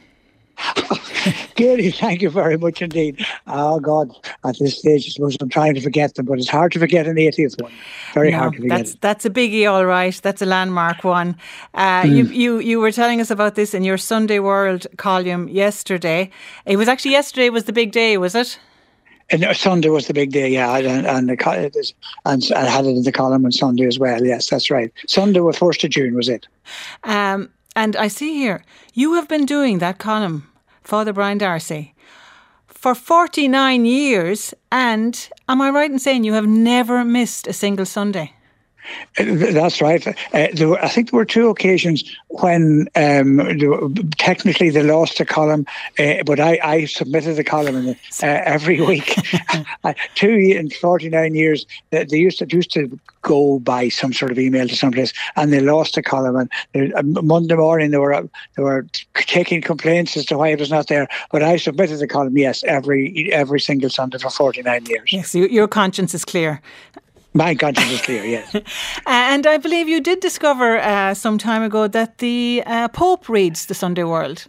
Gary, thank you very much indeed. Oh God, at this stage I suppose I'm trying to forget them, but it's hard to forget an eightieth one. Very no, hard to forget. That's that's a biggie, all right. That's a landmark one. Uh, mm. you, you you were telling us about this in your Sunday World column yesterday. It was actually yesterday was the big day, was it? And Sunday was the big day, yeah, and and, the, and I had it in the column on Sunday as well. Yes, that's right. Sunday was first of June, was it? Um, and I see here you have been doing that column, Father Brian Darcy, for forty-nine years, and am I right in saying you have never missed a single Sunday? That's right. Uh, there were, I think there were two occasions when um, were, technically they lost the column, uh, but I, I submitted the column in, uh, every week. Two in forty-nine years, they, they used to used to go by some sort of email to someplace, and they lost the column. And they, uh, Monday morning they were they were taking complaints as to why it was not there. But I submitted the column, yes, every every single Sunday for forty-nine years. Yes, your conscience is clear. My conscience is clear, yes. And I believe you did discover uh, some time ago that the uh, Pope reads the Sunday World.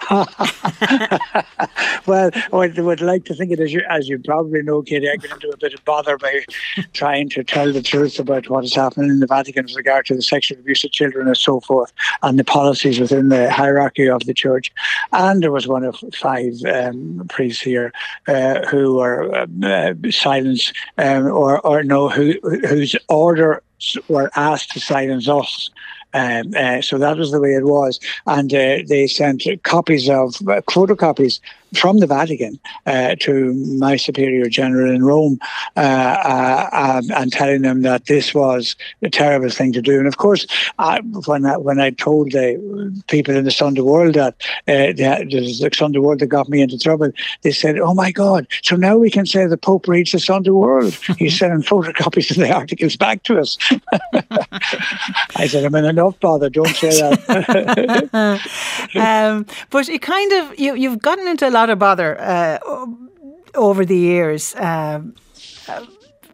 Well, I would like to think it, as you, as you probably know, Katie, I got into a bit of bother by trying to tell the truth about what is happening in the Vatican with regard to the sexual abuse of children and so forth, and the policies within the hierarchy of the church. And there was one of five um, priests here uh, who were uh, silenced, um, or, or no, who whose orders were asked to silence us. Um, uh, so that was the way it was, and uh, they sent copies of uh, photocopies from the Vatican uh, to my superior general in Rome, uh, uh, um, and telling them that this was a terrible thing to do. And of course, I, when I, when I told the people in the Sunday World that uh, the, the Sunday World that got me into trouble, they said, "Oh my God! So now we can say the Pope reads the Sunday World. He's sending photocopies of the articles back to us." I said, "I'm in enough bother. Don't say that." um, but it kind of you, you've gotten into a lot of bother uh, over the years, uh, uh,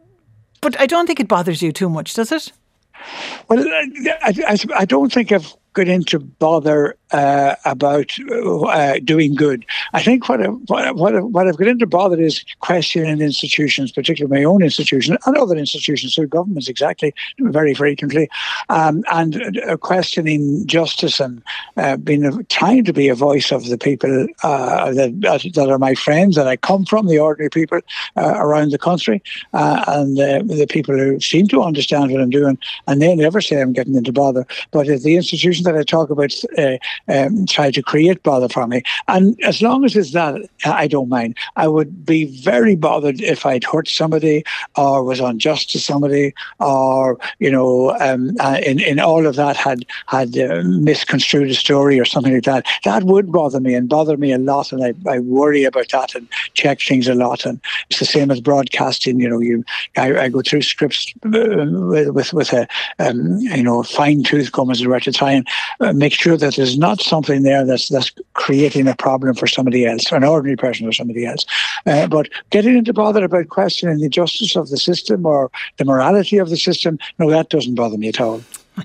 but I don't think it bothers you too much, does it? Well, I, I, I don't think I've got into bother uh, about uh, doing good. I think what, I, what, what, I, what I've got into bother is questioning institutions, particularly my own institution and other institutions, so governments exactly, very frequently, um, and uh, questioning justice and uh, being a, trying to be a voice of the people uh, that, that are my friends, that I come from, the ordinary people uh, around the country, uh, and uh, the people who seem to understand what I'm doing, and they never say I'm getting into bother. But if the institutions that I talk about uh, um, try to create bother for me, and as long as it's that, I don't mind. I would be very bothered if I'd hurt somebody or was unjust to somebody, or you know, um, uh, in in all of that had had uh, misconstrued a story or something like that. That would bother me and bother me a lot, and I, I worry about that and check things a lot. And it's the same as broadcasting. You know, you I, I go through scripts with with, with a um, you know fine tooth comb, as it were, to try and uh, make sure that there's not something there that's that's creating a problem for somebody else, an ordinary person or somebody else. Uh, but getting into bother about questioning the justice of the system or the morality of the system, no, that doesn't bother me at all.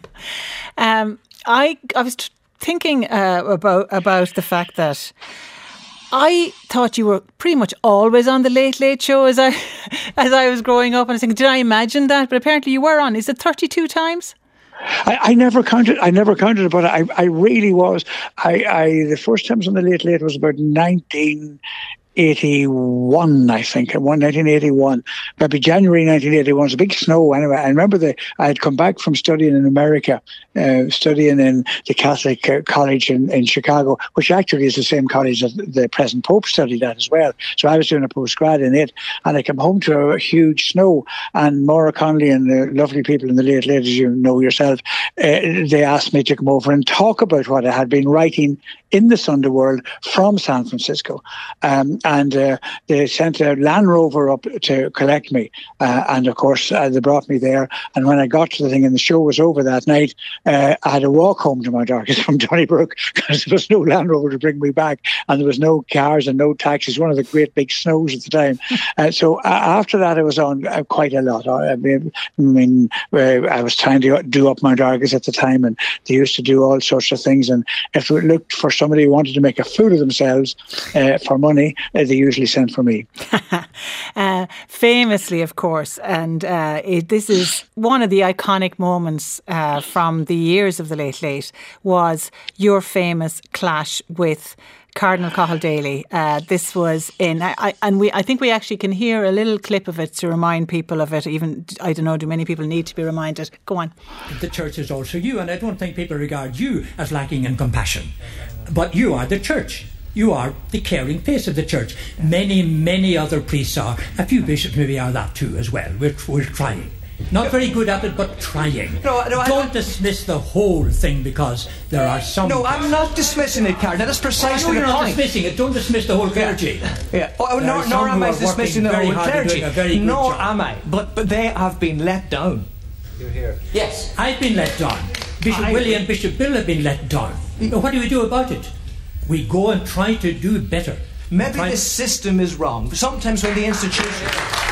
um, I I was t- thinking uh, about about the fact that I thought you were pretty much always on the Late Late Show as I as I was growing up, and I was thinking, did I imagine that? But apparently you were on. Is it thirty-two times? I, I never counted. I never counted it, but I, I really was. I, I the first time I was on the Late Late was about nineteen eighty-one, I think, nineteen eighty-one, maybe January nineteen eighty-one. It was a big snow anyway. I remember that I had come back from studying in America, uh, studying in the Catholic uh, College in, in Chicago, which actually is the same college that the present Pope studied at as well. So I was doing a postgrad in it, and I came home to a huge snow, and Maura Connolly and the lovely people in the Late Late, as you know yourself, uh, they asked me to come over and talk about what I had been writing in the Sunday World from San Francisco. Um, and uh, they sent a Land Rover up to collect me. Uh, and of course, uh, they brought me there. And when I got to the thing and the show was over that night, uh, I had to walk home to Mount Argus from Donnybrook because there was no Land Rover to bring me back. And there was no cars and no taxis, one of the great big snows at the time. uh, so uh, after that, I was on uh, quite a lot. I mean, I, mean uh, I was trying to do up Mount Argus at the time, and they used to do all sorts of things. And if we looked for somebody who wanted to make a fool of themselves uh, for money, uh, they usually sent for me. uh, famously, of course, and uh, it, this is one of the iconic moments uh, from the years of the Late Late, was your famous clash with Cardinal Cathal Daly. Uh, this was in, I, I, and we, I think we actually can hear a little clip of it to remind people of it. Even, I don't know, do many people need to be reminded? Go on. The church is also you, and I don't think people regard you as lacking in compassion. But you are the church. You are the caring face of the church. Many, many other priests are. A few bishops maybe are that too as well. We're, we're trying. Not very good at it, but trying. No, no, Don't I, dismiss the whole thing because there are some... No, I'm not dismissing it, Cardinal. That's precisely well, the point. point. You're not dismissing it. Don't dismiss the whole clergy. Yeah. yeah. Oh, nor nor am I dismissing the whole clergy. Nor job. am I. But, but they have been let down. You're here. Yes, I've been let down. Bishop I, Willie and Bishop Bill have been let down. What do we do about it? We go and try to do better. Maybe the system is wrong. Sometimes when the institution...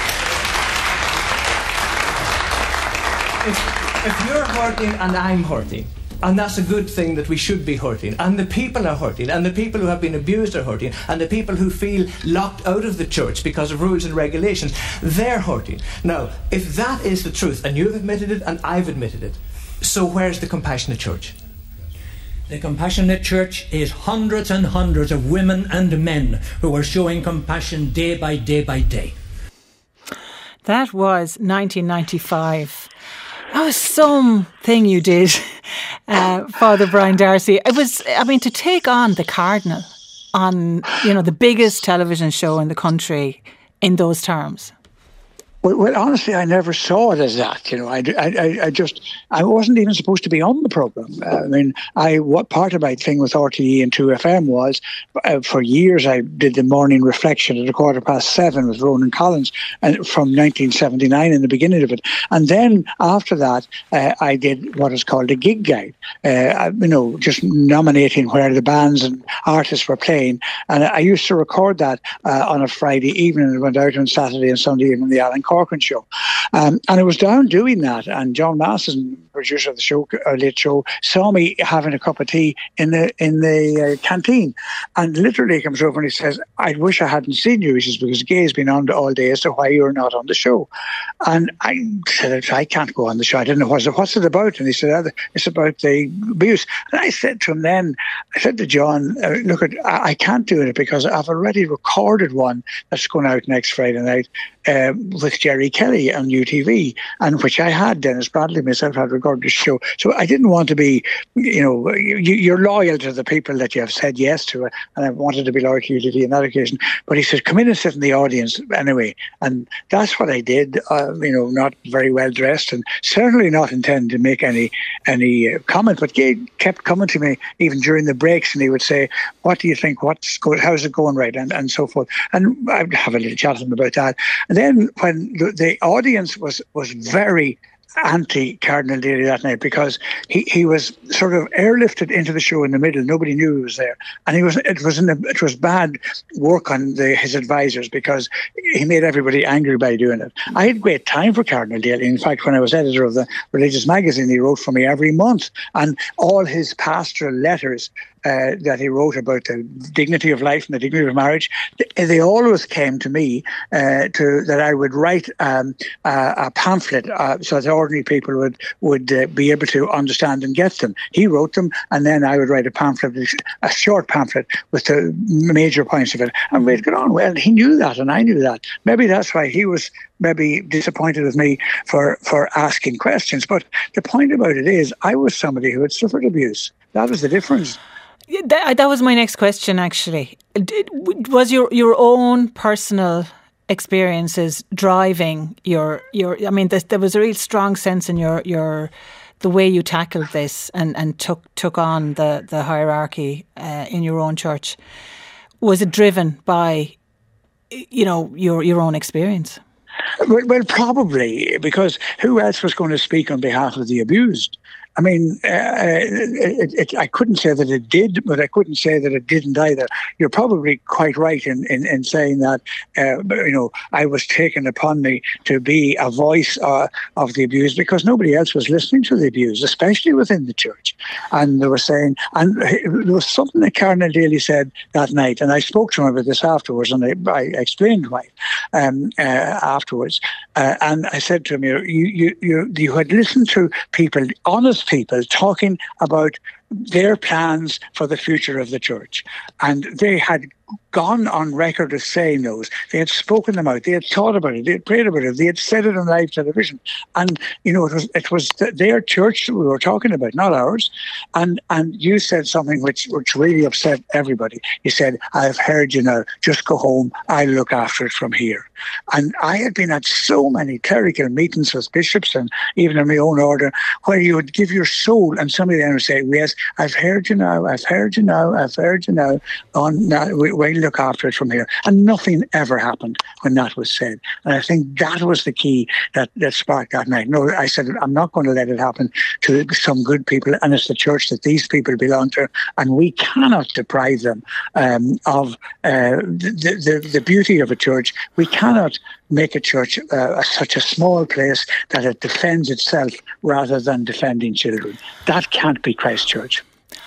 If, if you're hurting and I'm hurting, and that's a good thing that we should be hurting, and the people are hurting, and the people who have been abused are hurting, and the people who feel locked out of the church because of rules and regulations, they're hurting. Now, if that is the truth, and you've admitted it and I've admitted it, so where's the compassionate church? The compassionate church is hundreds and hundreds of women and men who are showing compassion day by day by day. That was nineteen ninety-five. That was something you did, uh, Father Brian Darcy. It was, I mean, to take on the Cardinal on, you know, the biggest television show in the country in those terms. Well, well, honestly, I never saw it as that. You know, I, I, I just, I wasn't even supposed to be on the programme. Uh, I mean, I what part of my thing with R T E and two F M was, uh, for years I did the morning reflection at a quarter past seven with Ronan Collins, and from nineteen seventy-nine in the beginning of it. And then after that, uh, I did what is called a gig guide. Uh, you know, just nominating where the bands and artists were playing, and I used to record that uh, on a Friday evening and went out on Saturday and Sunday evening, the Alan Corcoran show. Um, and I was down doing that, and John Masson producer of the show, uh, Late Show, saw me having a cup of tea in the in the uh, canteen, and literally comes over and he says, "I wish I hadn't seen you." He says, "Because Gay's been on all day as to why you're not on the show." And I said, "I can't go on the show. I didn't know what's it, what's it about." And he said, "It's about the abuse." And I said to him then, I said to John, uh, "Look, at, I, I can't do it because I've already recorded one that's going out next Friday night uh, with Jerry Kelly on U T V, and which I had, Dennis Bradley myself had recorded the show. So I didn't want to be, you know, you, you're loyal to the people that you have said yes to, and I wanted to be loyal to U T V on that occasion." But he said, "Come in and sit in the audience anyway." And that's what I did, uh, you know, not very well dressed and certainly not intending to make any any uh, comment. But Gay kept coming to me even during the breaks, and he would say, "What do you think? What's going, how's it going, right?" And, and so forth. And I'd have a little chat with him about that. And then when the, the audience was, was very anti-Cardinal Daly that night, because he, he was sort of airlifted into the show in the middle. Nobody knew he was there, and he was it was in a, it was bad work on the, his advisors, because he made everybody angry by doing it. I had great time for Cardinal Daly. In fact, when I was editor of the Religious Magazine, he wrote for me every month, and all his pastoral letters Uh, that he wrote about the dignity of life and the dignity of marriage, they, they always came to me uh, to that I would write um, a, a pamphlet uh, so that ordinary people would would uh, be able to understand and get them. He wrote them, and then I would write a pamphlet, a short pamphlet with the major points of it, and we'd get on. Well, he knew that, and I knew that. Maybe that's why he was maybe disappointed with me for, for asking questions. But the point about it is, I was somebody who had suffered abuse. That was the difference. That, that was my next question, actually. Was your your own personal experiences driving your your? I mean, there, there was a real strong sense in your your the way you tackled this and, and took took on the the hierarchy uh, in your own church. Was it driven by, you know, your your own experience? Well, well, probably, because who else was going to speak on behalf of the abused? I mean, uh, it, it, I couldn't say that it did, but I couldn't say that it didn't either. You're probably quite right in, in, in saying that, uh, you know, I was taken upon me to be a voice uh, of the abused, because nobody else was listening to the abused, especially within the church. And they were saying, and there was something that Cardinal Daly said that night, and I spoke to him about this afterwards, and I, I explained why um, uh, afterwards. Uh, and I said to him, you, you, you, you had listened to people, honest people, talking about their plans for the future of the church, and they had gone on record as saying those. They had spoken them out. They had thought about it. They had prayed about it. They had said it on live television. And, you know, it was it was their church that we were talking about, not ours. And and you said something which, which really upset everybody. You said, "I've heard you now. Just go home. I'll look after it from here." And I had been at so many clerical meetings with bishops and even in my own order, where you would give your soul, and somebody then would say, "Yes, I've heard you now. I've heard you now. I've heard you now. On now, we, we'll look after it from here." And nothing ever happened when that was said. And I think that was the key that, that sparked that night. No, I said, I'm not going to let it happen to some good people, and it's the church that these people belong to, and we cannot deprive them um, of uh, the, the, the beauty of a church. We cannot make a church uh, such a small place that it defends itself rather than defending children. That can't be Christ Church.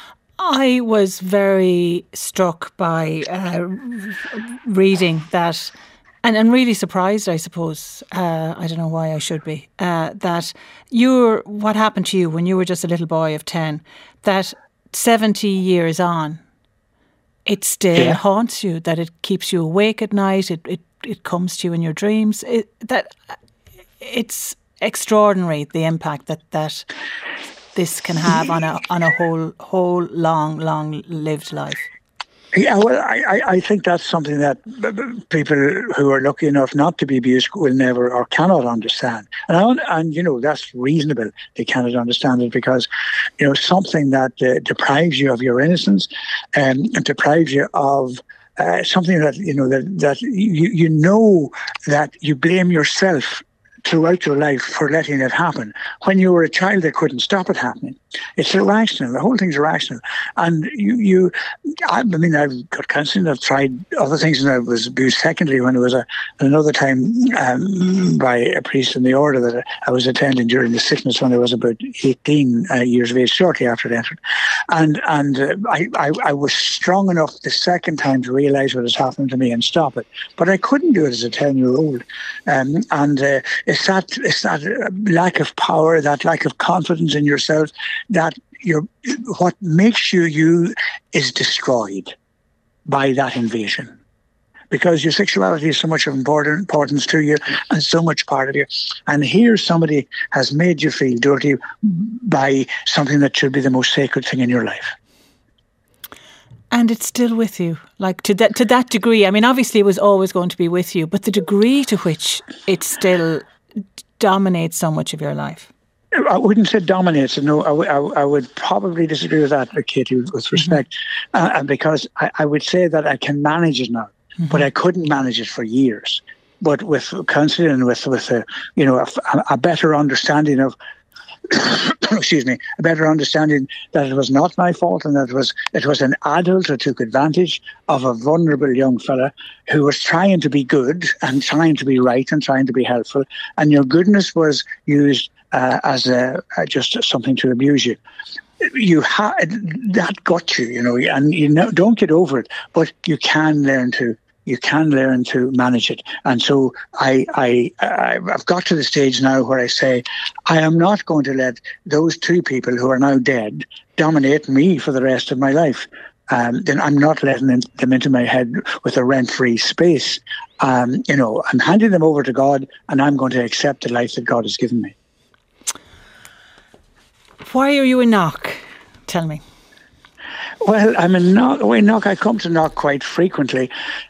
I was very struck by uh, reading that, and, and really surprised, I suppose, uh, I don't know why I should be, uh, that you're, what happened to you when you were just a little boy of ten, that seventy years on, it still yeah. haunts you, that it keeps you awake at night, it, it, it comes to you in your dreams, it, that it's extraordinary, the impact that that this can have on a on a whole whole long long lived life. Yeah, well, I, I think that's something that people who are lucky enough not to be abused will never or cannot understand. And, and you know, that's reasonable. They cannot understand it because, you know, something that uh, deprives you of your innocence um, and deprives you of uh, something that, you know, that, that you, you know that you blame yourself throughout your life for letting it happen. When you were a child, they couldn't stop it happening. It's irrational. The whole thing's irrational. And you, you I, I mean, I've got counselling, I've tried other things, and I was abused secondly when it was a, another time um, by a priest in the order that I was attending during the sickness when I was about eighteen uh, years of age, shortly after it entered. And, and uh, I, I, I was strong enough the second time to realise what was happening to me and stop it. But I couldn't do it as a ten-year-old. Um, and uh, it's that, it's that lack of power, that lack of confidence in yourself, that you're, what makes you you is destroyed by that invasion. Because your sexuality is so much of important importance to you and so much part of you. And here somebody has made you feel dirty by something that should be the most sacred thing in your life. And it's still with you, like to that to that degree. I mean, obviously it was always going to be with you, but the degree to which it still dominates so much of your life. I wouldn't say dominates. No, I, w- I, w- I would probably disagree with that, Katie, with respect, mm-hmm. uh, because I, I would say that I can manage it now, mm-hmm. but I couldn't manage it for years. But with counselling and with with a you know a, a better understanding of. excuse me, a better understanding that it was not my fault and that it was it was an adult who took advantage of a vulnerable young fella who was trying to be good and trying to be right and trying to be helpful, and your goodness was used uh, as a uh, just something to abuse you. You had that got you, you know, and you know, don't get over it, but you can learn to. You can learn to manage it. And so I, I, I've got to the stage now where I say, I am not going to let those two people who are now dead dominate me for the rest of my life. Um, then I'm not letting them, them into my head with a rent-free space. Um, you know, I'm handing them over to God, and I'm going to accept the life that God has given me. Why are you in Knock? Tell me. Well, I'm in Knock. Well, in Knock, I come to Knock quite frequently.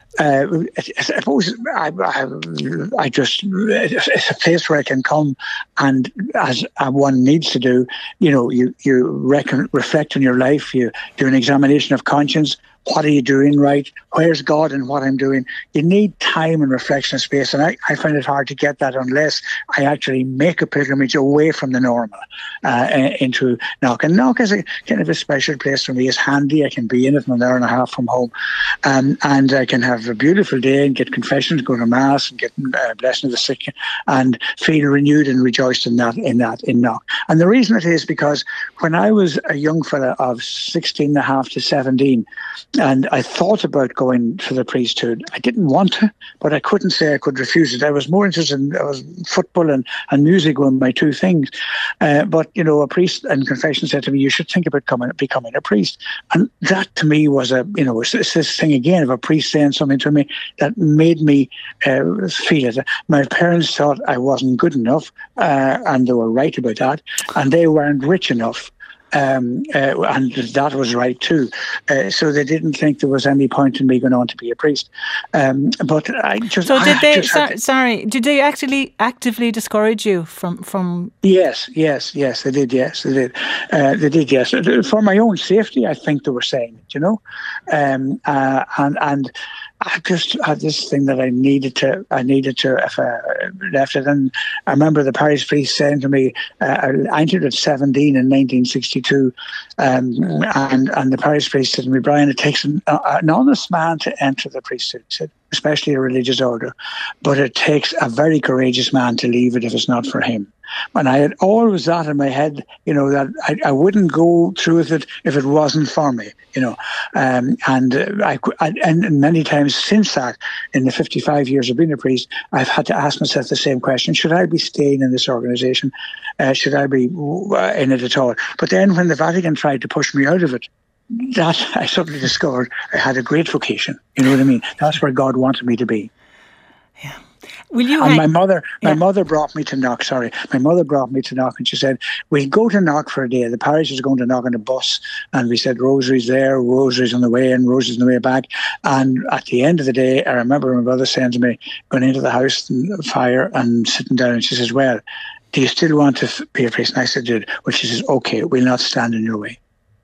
Uh, I suppose I, I, I just, it's a place where I can come and, as one needs to do, you know, you, you reckon, reflect on your life, you do an examination of conscience. What are you doing right? Where's God in what I'm doing? You need time and reflection space, and I, I find it hard to get that unless I actually make a pilgrimage away from the normal uh, into Knock. And Knock is a kind of a special place for me. It's handy. I can be in it in an hour and a half from home, um, and I can have a beautiful day and get confessions, go to Mass, and get uh, blessing of the sick, and feel renewed and rejoiced in that, in that, in Knock. And the reason it is because when I was a young fella of sixteen and a half to seventeen, and I thought about going for the priesthood. I didn't want to, but I couldn't say I could refuse it. I was more interested in I was football and, and music were my two things. Uh, but, you know, a priest in confession said to me, you should think about coming, becoming a priest. And that to me was a, you know, it's, it's this thing again of a priest saying something to me that made me uh, feel it. My parents thought I wasn't good enough, uh, and they were right about that. And they weren't rich enough. Um, uh, and that was right too. Uh, so they didn't think there was any point in me going on to be a priest. Um, but I just so did I they? just So, to, sorry, did they actually actively discourage you from from? Yes, yes, yes, they did. Yes, they did. Uh, they did. Yes, for my own safety, I think they were saying it. You know, um, uh, and and. I just had this thing that I needed to, I needed to, if I left it. And I remember the parish priest saying to me, uh, I entered at seventeen in nineteen sixty-two. Um, and, and the parish priest said to me, Brian, it takes an, uh, an honest man to enter the priesthood, he said, especially a religious order, but it takes a very courageous man to leave it if it's not for him. And I had always that in my head, you know, that I, I wouldn't go through with it if it wasn't for me, you know. Um, and uh, I, I and many times since that, in the fifty-five years of being a priest, I've had to ask myself the same question: should I be staying in this organisation? Uh, should I be uh, in it at all? But then, when the Vatican tried to push me out of it, that I suddenly discovered I had a great vocation. You know what I mean? That's where God wanted me to be. Yeah. Will you? And hang- my mother, my yeah. mother brought me to Knock. Sorry, my mother brought me to Knock, and she said, "We'll go to Knock for a day." The parish is going to Knock on a bus, and we said, "Rosaries there, rosaries on the way, and rosaries on the way back." And at the end of the day, I remember my brother saying to me, going into the house, and fire, and sitting down, and she says, "Well, do you still want to be a priest?" And I said, "Did?" Well, she says, "Okay, we'll not stand in your way."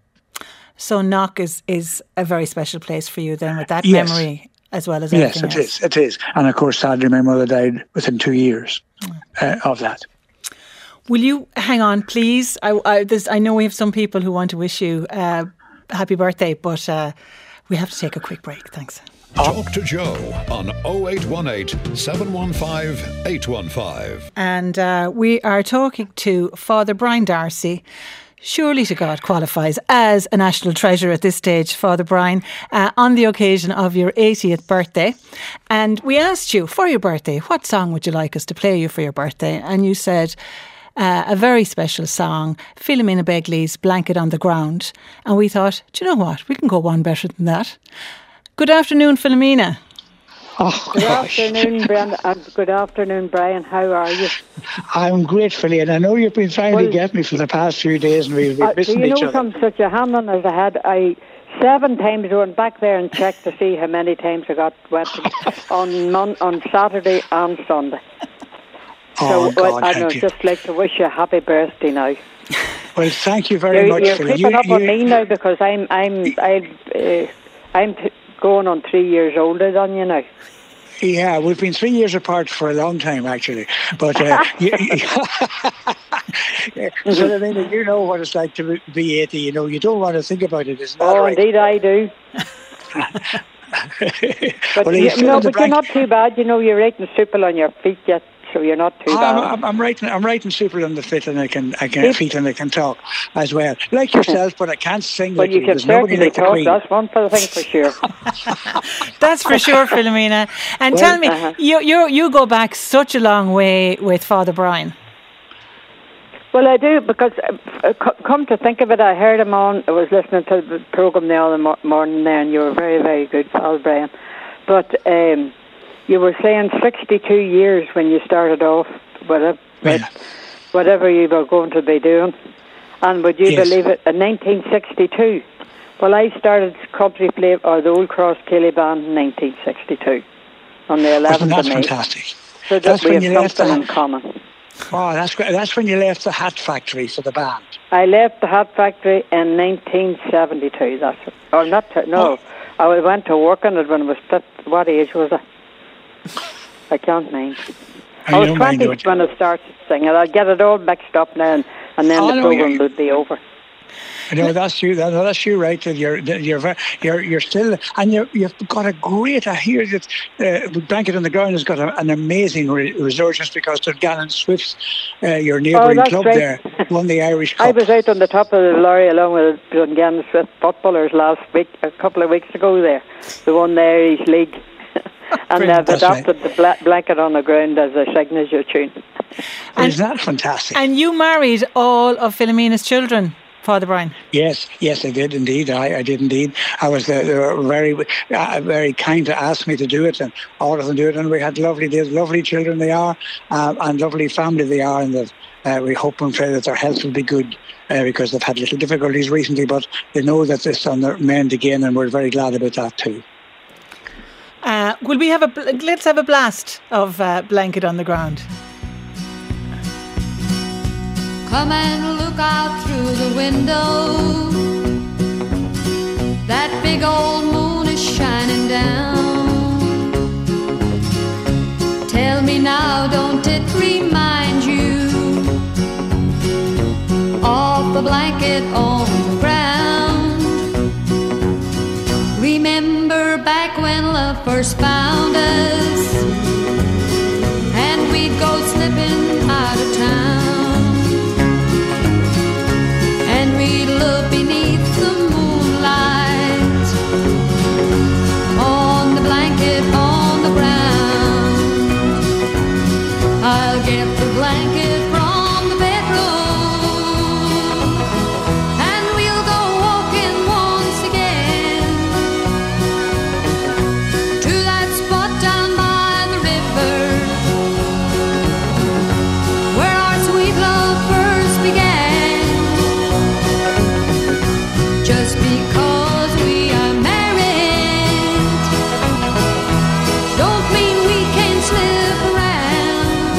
So Knock is is a very special place for you then, with that Yes. memory. As well as yes, everything it else. is. It is, and of course, sadly, my mother died within two years uh, of that. Will you hang on, please? I, I, I know we have some people who want to wish you uh, happy birthday, but uh, we have to take a quick break. Thanks. Talk to Joe on oh eight one eight, seven one five, eight one five. And uh, we are talking to Father Brian Darcy. Surely to God qualifies as a national treasure at this stage, Father Brian, uh, on the occasion of your eightieth birthday. And we asked you for your birthday, what song would you like us to play you for your birthday? And you said uh, a very special song, Philomena Begley's Blanket on the Ground. And we thought, do you know what? We can go one better than that. Good afternoon, Philomena. Oh, good gosh. afternoon, Brenda, and good afternoon, Brian. How are you? I'm gratefully, and I know you've been trying well, to get me for the past few days, and we've been uh, missing each other. Do you know from such a hand on as I had? I seven times went back there and checked to see how many times I got wet on mon- on Saturday and Sunday. Oh, so God, I, thank I'd you. just like to wish you a happy birthday now. Well, thank you very you're, much. You're for creeping you, up you, on me now because I'm I'm I, uh, I'm t- going on three years older than you now. Yeah, we've been three years apart for a long time, actually. But uh, you, you, so I mean, you know what it's like to be eighty. You know, you don't want to think about it. Isn't that oh, right? Indeed, I do. but well, you, no, but you're not too bad. You know, you're writing supple on your feet yet, so you're not too bad. I'm, I'm writing. I'm writing supple on the feet, and I can, I can feet, and I can talk as well, like yourself. But I can't sing. Well, like you you. can There's certainly like talk. the That's one thing for sure. That's for sure, Philomena. And well, tell me, uh-huh. you you you go back such a long way with Father Brian. Well, I do, because uh, come to think of it, I heard him on, I was listening to the programme the other mo- morning there, and you were very, very good, Father Brian. But um, you were saying sixty-two years when you started off, whatever, yeah. whatever you were going to be doing. And would you yes. believe it, in nineteen sixty-two, well, I started country play, or the Old Cross Kelly Band in nineteen sixty-two, on the eleventh well, of May. That's fantastic. So that's we when have you left something the, in common. Oh, that's that's when you left the hat factory for the band. I left the hat factory in nineteen seventy-two. That's it. Or not? To, no, oh. I went to work on it when I was fifty. What age was I? I can't mind. I, I was twenty mind, when I started singing. I'll get it all mixed up now, and, and then oh, the no, program would be over. No, that's you. No, that's you, right? You're, you're, you're, you're still, and you're, you've got a great. I hear that uh, Blanket on the Ground has got a, an amazing re- resurgence because Dungannon Swifts, uh, your neighbouring oh, club right. there, won the Irish Cup. I was out on the top of the lorry along with Dungannon Swift footballers last week, a couple of weeks ago. There, they won the Irish League, and they've adopted right. the bla- Blanket on the Ground as a signature tune. And, Isn't that fantastic? And you married all of Philomena's children, Father Brian? Yes, yes, I did indeed. I, I did indeed. I was uh, they were very, uh, very kind to ask me to do it, and all of them do it. And we had lovely days, lovely children they are, uh, and lovely family they are. And that uh, we hope and pray that their health will be good uh, because they've had little difficulties recently, but they know that it's on their mend again, and we're very glad about that too. Uh, will we have a let's have a blast of uh, Blanket on the Ground. Come and look out through the window. That big old moon is shining down. Tell me now, don't it remind you of the blanket on the ground? Remember back when love first found us, and we'd go slipping out of town. We look beneath the moonlight on the blanket on the ground. I'll get the blanket from the bedroom, and we'll go walking once again to that spot down by the river where our sweet love first began. Just because we are married don't mean we can slip around.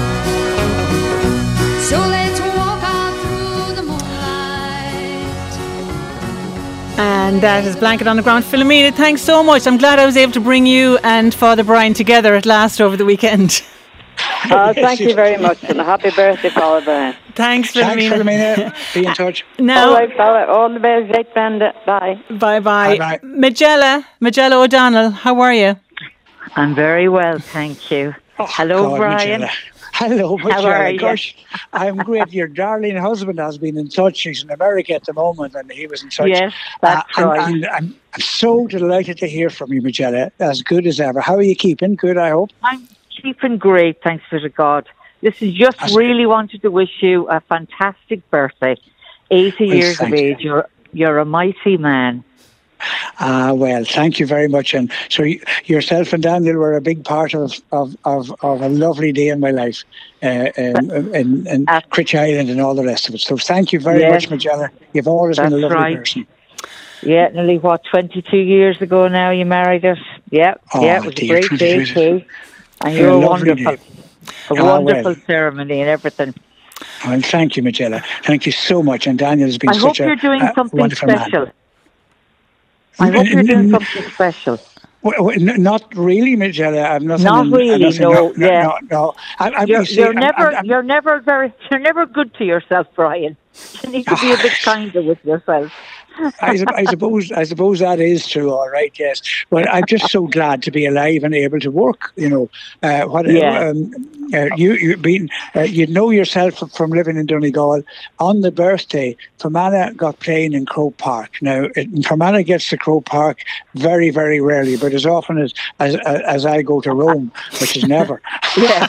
So let's walk out through the moonlight. And that is Blanket on the Ground. Philomena, thanks so much. I'm glad I was able to bring you and Father Brian together at last over the weekend. Uh, thank you very much, and a happy birthday, Father Brian. Thanks, Thanks, Philomena. Philomena. Be in touch. Now, All right, fella. All the best, Jake Banda. Bye. bye-bye. Bye-bye. Magella, Magella O'Donnell, how are you? I'm very well, thank you. Oh, Hello, God, Brian. Magella. Hello, How are Magella. you? Gosh, I'm great. Your darling husband has been in touch. He's in America at the moment, and he was in touch. Yes, that's Uh, right. and, and I'm, I'm so delighted to hear from you, Magella. As good as ever. How are you keeping? Good, I hope. I'm keeping great, thanks be to God. Listen, just That's really wanted to wish you a fantastic birthday. eighty Well, years of thank you. age. You're, you're a mighty man. Ah, well, thank you very much. And so y- yourself and Daniel were a big part of, of, of, of a lovely day in my life, uh, um, in, in Uh, Critch Island and all the rest of it. So thank you very Yes. much, Magella. You've always been a That's lovely right. person. Yeah, nearly, what, twenty-two years ago now you married us? Yeah, Oh, yeah, it was dear, a great day twenty-two. too. And Yeah, you were lovely wonderful. day. A Ah, wonderful well. ceremony and everything. Well, thank you, Magella. Thank you so much. And Daniel has been I hope such a, you're doing a something wonderful special. man. I hope you're doing N- n- something special. Well, well, n- not really, Magella. I'm nothing. Not in- really, I'm nothing, no, no, yeah. no, no. I, I, You're, you see, you're I'm- never, I'm- I'm- you're never very, you're never good to yourself, Brian. You need to be a bit kinder with yourself. I, sup- I suppose I suppose that is true, all right, yes. Well, I'm just so glad to be alive and able to work, you know. Uh, what, Yeah. um, uh, you, you, been, uh, you know yourself from living in Donegal. On the birthday, Fermanagh got playing in Croke Park. Now, it, Fermanagh gets to Croke Park very, very rarely, but as often as, as, as I go to Rome, which is never. Yeah.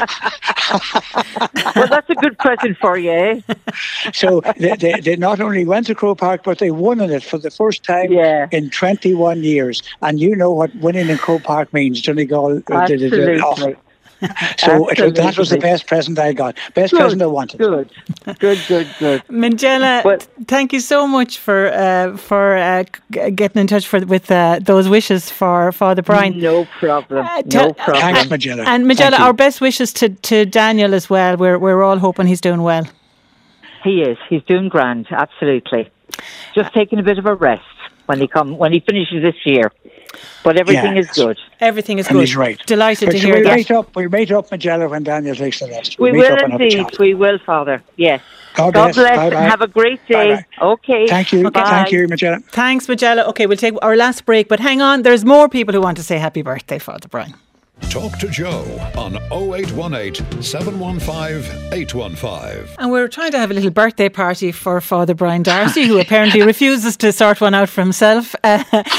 Well, that's a good present for you, eh? So they, they, they not only went to Croke Park, but they won in it for the first time Yeah. in twenty-one years. And you know what winning in Croke Park means. Donegal uh, did it. Absolutely. off. So it, was- that was the Absolutely. best present I got. Best Good, present I wanted. Good, good, good, good. Magella, Well- thank you so much for uh, for uh, g- getting in touch for, with uh, those wishes for Father Brian. No problem. Uh, no tell- problem. Thanks, Magella. And Magella, Thank you. our best wishes to, to Daniel as well. We're we're all hoping he's doing well. He is. He's doing grand. Absolutely. Just taking a bit of a rest when he come when he finishes this year. But everything is Yes. good. Everything is And good. he's right. Delighted But to so hear we'll that. meet up. We'll meet up, Magella, when Daniel takes the rest. We We'll meet will up and have a indeed. chat. We will, Father. Yes. God God bless. bless Bye-bye. and have a great day. Bye-bye. Okay. Thank you. Bye. Thank you, Magella. Thanks, Magella. Okay, we'll take our last break, but hang on. There's more people who want to say happy birthday, Father Brian. Talk to Joe on oh eight one eight, seven one five, eight one five. And we're trying to have a little birthday party for Father Brian Darcy, who apparently refuses to sort one out for himself. Uh,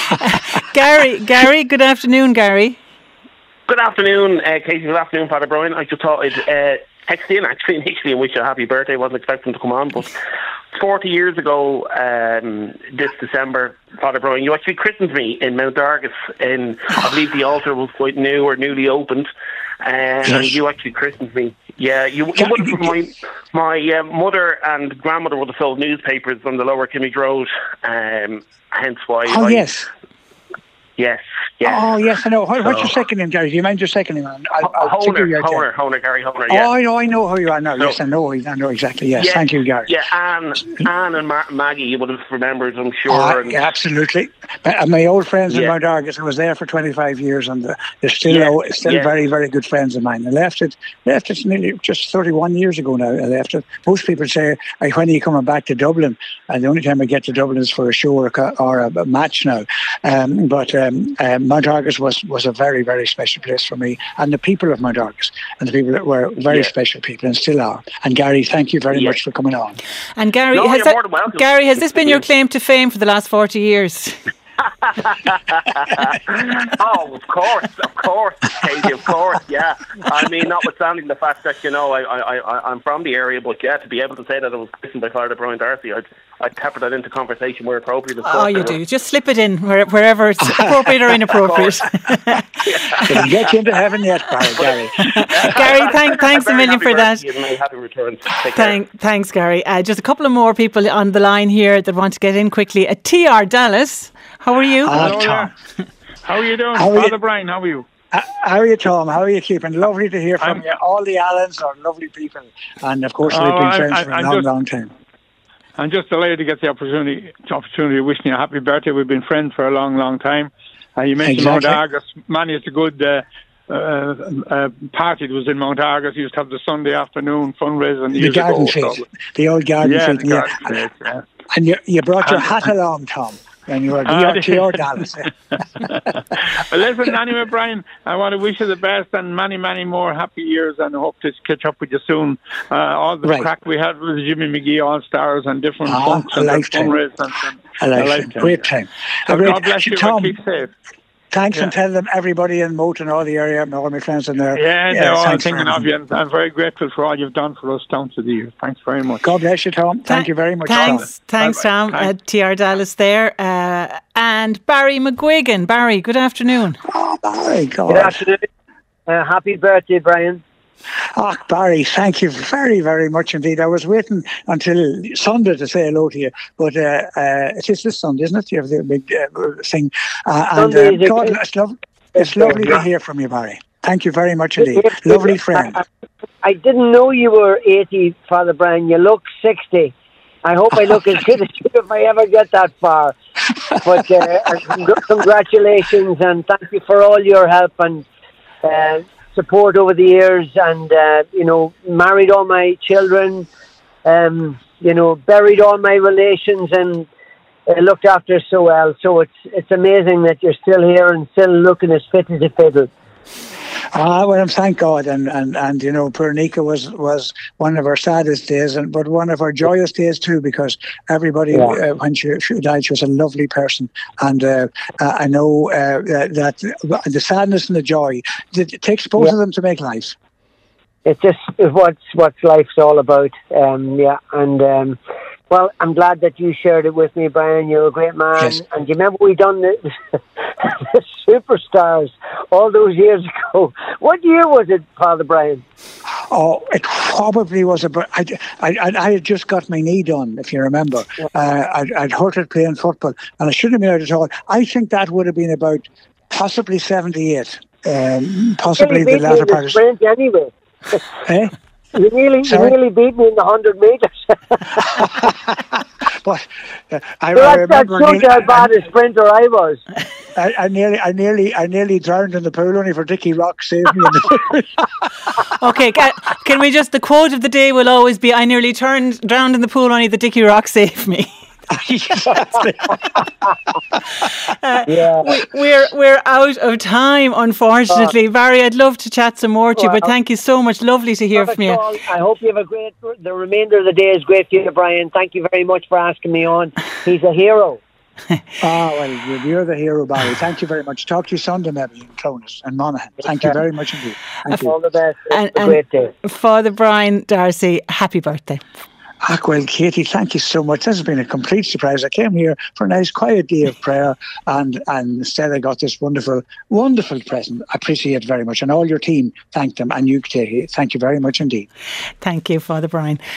Gary, Gary, good afternoon, Gary. Good afternoon, uh, Casey. Good afternoon, Father Brian. I just thought I'd uh, text in actually initially and wish you a happy birthday. I wasn't expecting to come on, but forty years ago, um, this December, Father Brian, you actually christened me in Mount Argus. In I believe the altar was quite new or newly opened, uh, and Yes. you actually christened me. Yeah, you, you would have. My my uh, mother and grandmother would have sold newspapers on the Lower Kimmage Road. Um, hence why. Oh, I, yes. Yes. Yes. Oh, yes, I know. What, what's your So- second name, Gary? Do you mind your second name? I'll, I'll, I'll Honer, figure your Honer, Honer, Gary Honer, yeah. Oh, I know, I know who you are now. So- Yes, I know, I know exactly. Yes, Yeah, thank you, Gary. Yeah, Anne, Anne and Ma- Maggie, you would have remembered, I'm sure. Ah, and yeah, absolutely. Uh, my old friends in Yeah. Mount Argus, I was there for twenty-five years, and uh, they're still Yeah, uh, still yeah. very, very good friends of mine. I left it, left it nearly just thirty-one years ago now. I left it. Most people say, "Hey, when are you coming back to Dublin?" And the only time I get to Dublin is for a show or a, co- or a, a match now. Um, but um, um, Mount Argus was, was a very, very special place for me, and the people of Mount Argus, and the people that were very Yeah. special people and still are. And Gary, thank you very Yeah. much for coming on. And Gary, No, has you're that, more than welcome. Gary, has this been your Yeah. claim to fame for the last forty years? oh, of course, of course, Katie, of course, yeah. I mean, notwithstanding the fact that, you know, I, I, I, I'm from the area, but yeah, to be able to say that I was christened by Father Brian Darcy, I'd, I'd pepper that into conversation where appropriate. Of Oh, course, you I would. do. Just slip it in where, wherever it's appropriate or inappropriate. Didn't get you into heaven yet, Gary. Gary, thank, thanks a Very million happy for that. birthday and many happy returns. Take care. Thank, thanks, Gary. Uh, just a couple of more people on the line here that want to get in quickly. Uh, T R Dallas, how are you? Ah, Hello Tom. there. How are you doing? How are you- Father Brian, how are you? Uh, How are you, Tom? How are you keeping? Lovely to hear from I'm- you. All the Allens are lovely people. And of course, Oh, they've been I- friends I- for a I'm long, just- long time. I'm just delighted to get the opportunity opportunity of wishing you a happy birthday. We've been friends for a long, long time. Uh, you mentioned Exactly. Mount Argus. Manny is a good uh, uh, uh, party that was in Mount Argus. He used to have the Sunday afternoon fundraising The years garden ago. fete, the old garden yeah, fete. the Yeah, garden fete, yeah. And you, you brought your And- hat along, Tom, when you were Ah, to your Dallas. Well, listen, anyway, Brian, I want to wish you the best and many, many more happy years, and I hope to catch up with you soon. Uh, all the Right. crack we had with Jimmy McGee All Stars and different Ah, functions a and lifetime. fundraisers. And, A lifetime. Great time. So A great- God bless you. Tom, and keep safe. Thanks, Yeah. and tell them, everybody in Moat and all the area, and all my friends in there. Yeah, they're all thanks for thinking of everything. you, and I'm very grateful for all you've done for us down to the years. Thanks very much. God bless you, Tom. Thank you very much, Thanks, Tom. thanks, Tom. Uh, T R Dallas there. Uh, and Barry McGuigan. Barry, good afternoon. Oh, Barry, God. Good afternoon. Uh, happy birthday, Brian. Oh, Barry, thank you very, very much indeed. I was waiting until Sunday to say hello to you, but uh, uh, it is this Sunday, isn't it? You have the big uh, thing. Uh, and Sunday uh, is a- God, it's, lo- it's lovely to hear from you, Barry. Thank you very much indeed. Lovely friend. I, I didn't know you were eighty, Father Brian. You look sixty. I hope I look as good as you if I ever get that far. But uh, congr- congratulations, and thank you for all your help and uh, support over the years. And, uh, you know, married all my children, um, you know, buried all my relations, and uh, looked after so well. So it's it's amazing that you're still here and still looking as fit as a fiddle. Ah, well, thank God, and, and, and you know, poor Nika was, was one of our saddest days, and but one of our joyous days too, because everybody, Yeah. uh, when she, she died, she was a lovely person, and uh, uh, I know uh, that the sadness and the joy, it takes both Yeah. of them to make life. It's just what's what's life's all about. Um, yeah, and um, well, I'm glad that you shared it with me, Brian. You're a great man. Yes. And do you remember we done the, the Superstars all those years ago? What year was it, Father Brian? Oh, it probably was about. I, I, I had just got my knee done, if you remember. Uh, I'd, I'd hurt it playing football, and I shouldn't have been out at all. I think that would have been about possibly seventy-eight, um, possibly You nearly the beat me latter in the part. of- sprint anyway. Eh? You nearly, you Sorry? nearly beat me in the hundred meters. But uh, I, So I that, that remember shows nearly, you how bad a sprinter I was. I, I nearly, I nearly, I nearly drowned in the pool only for Dickie Rock saved me. In the Okay, ca- can we just, the quote of the day will always be, I nearly turned, drowned in the pool, only the Dickie Rock saved me. uh, Yeah. we, we're we're out of time, unfortunately. Barry, I'd love to chat some more to you, but Well, thank you so much. Lovely to hear Not from at you. all. I hope you have a great, the remainder of the day is great for you, Brian. Thank you very much for asking me on. He's a hero. Ah, well, you're, you're the hero, Barry. Thank you very much. Talk to you Sunday, maybe, in Clonus and Monaghan. Thank you very much indeed. Thank you. All the best. And, Have a great day. and Father Brian Darcy, happy birthday. Ah, well, Katie, thank you so much. This has been a complete surprise. I came here for a nice, quiet day of prayer, and, and instead I got this wonderful, wonderful present. I appreciate it very much. And all your team, thank them. And you, Katie, thank you very much indeed. Thank you, Father Brian.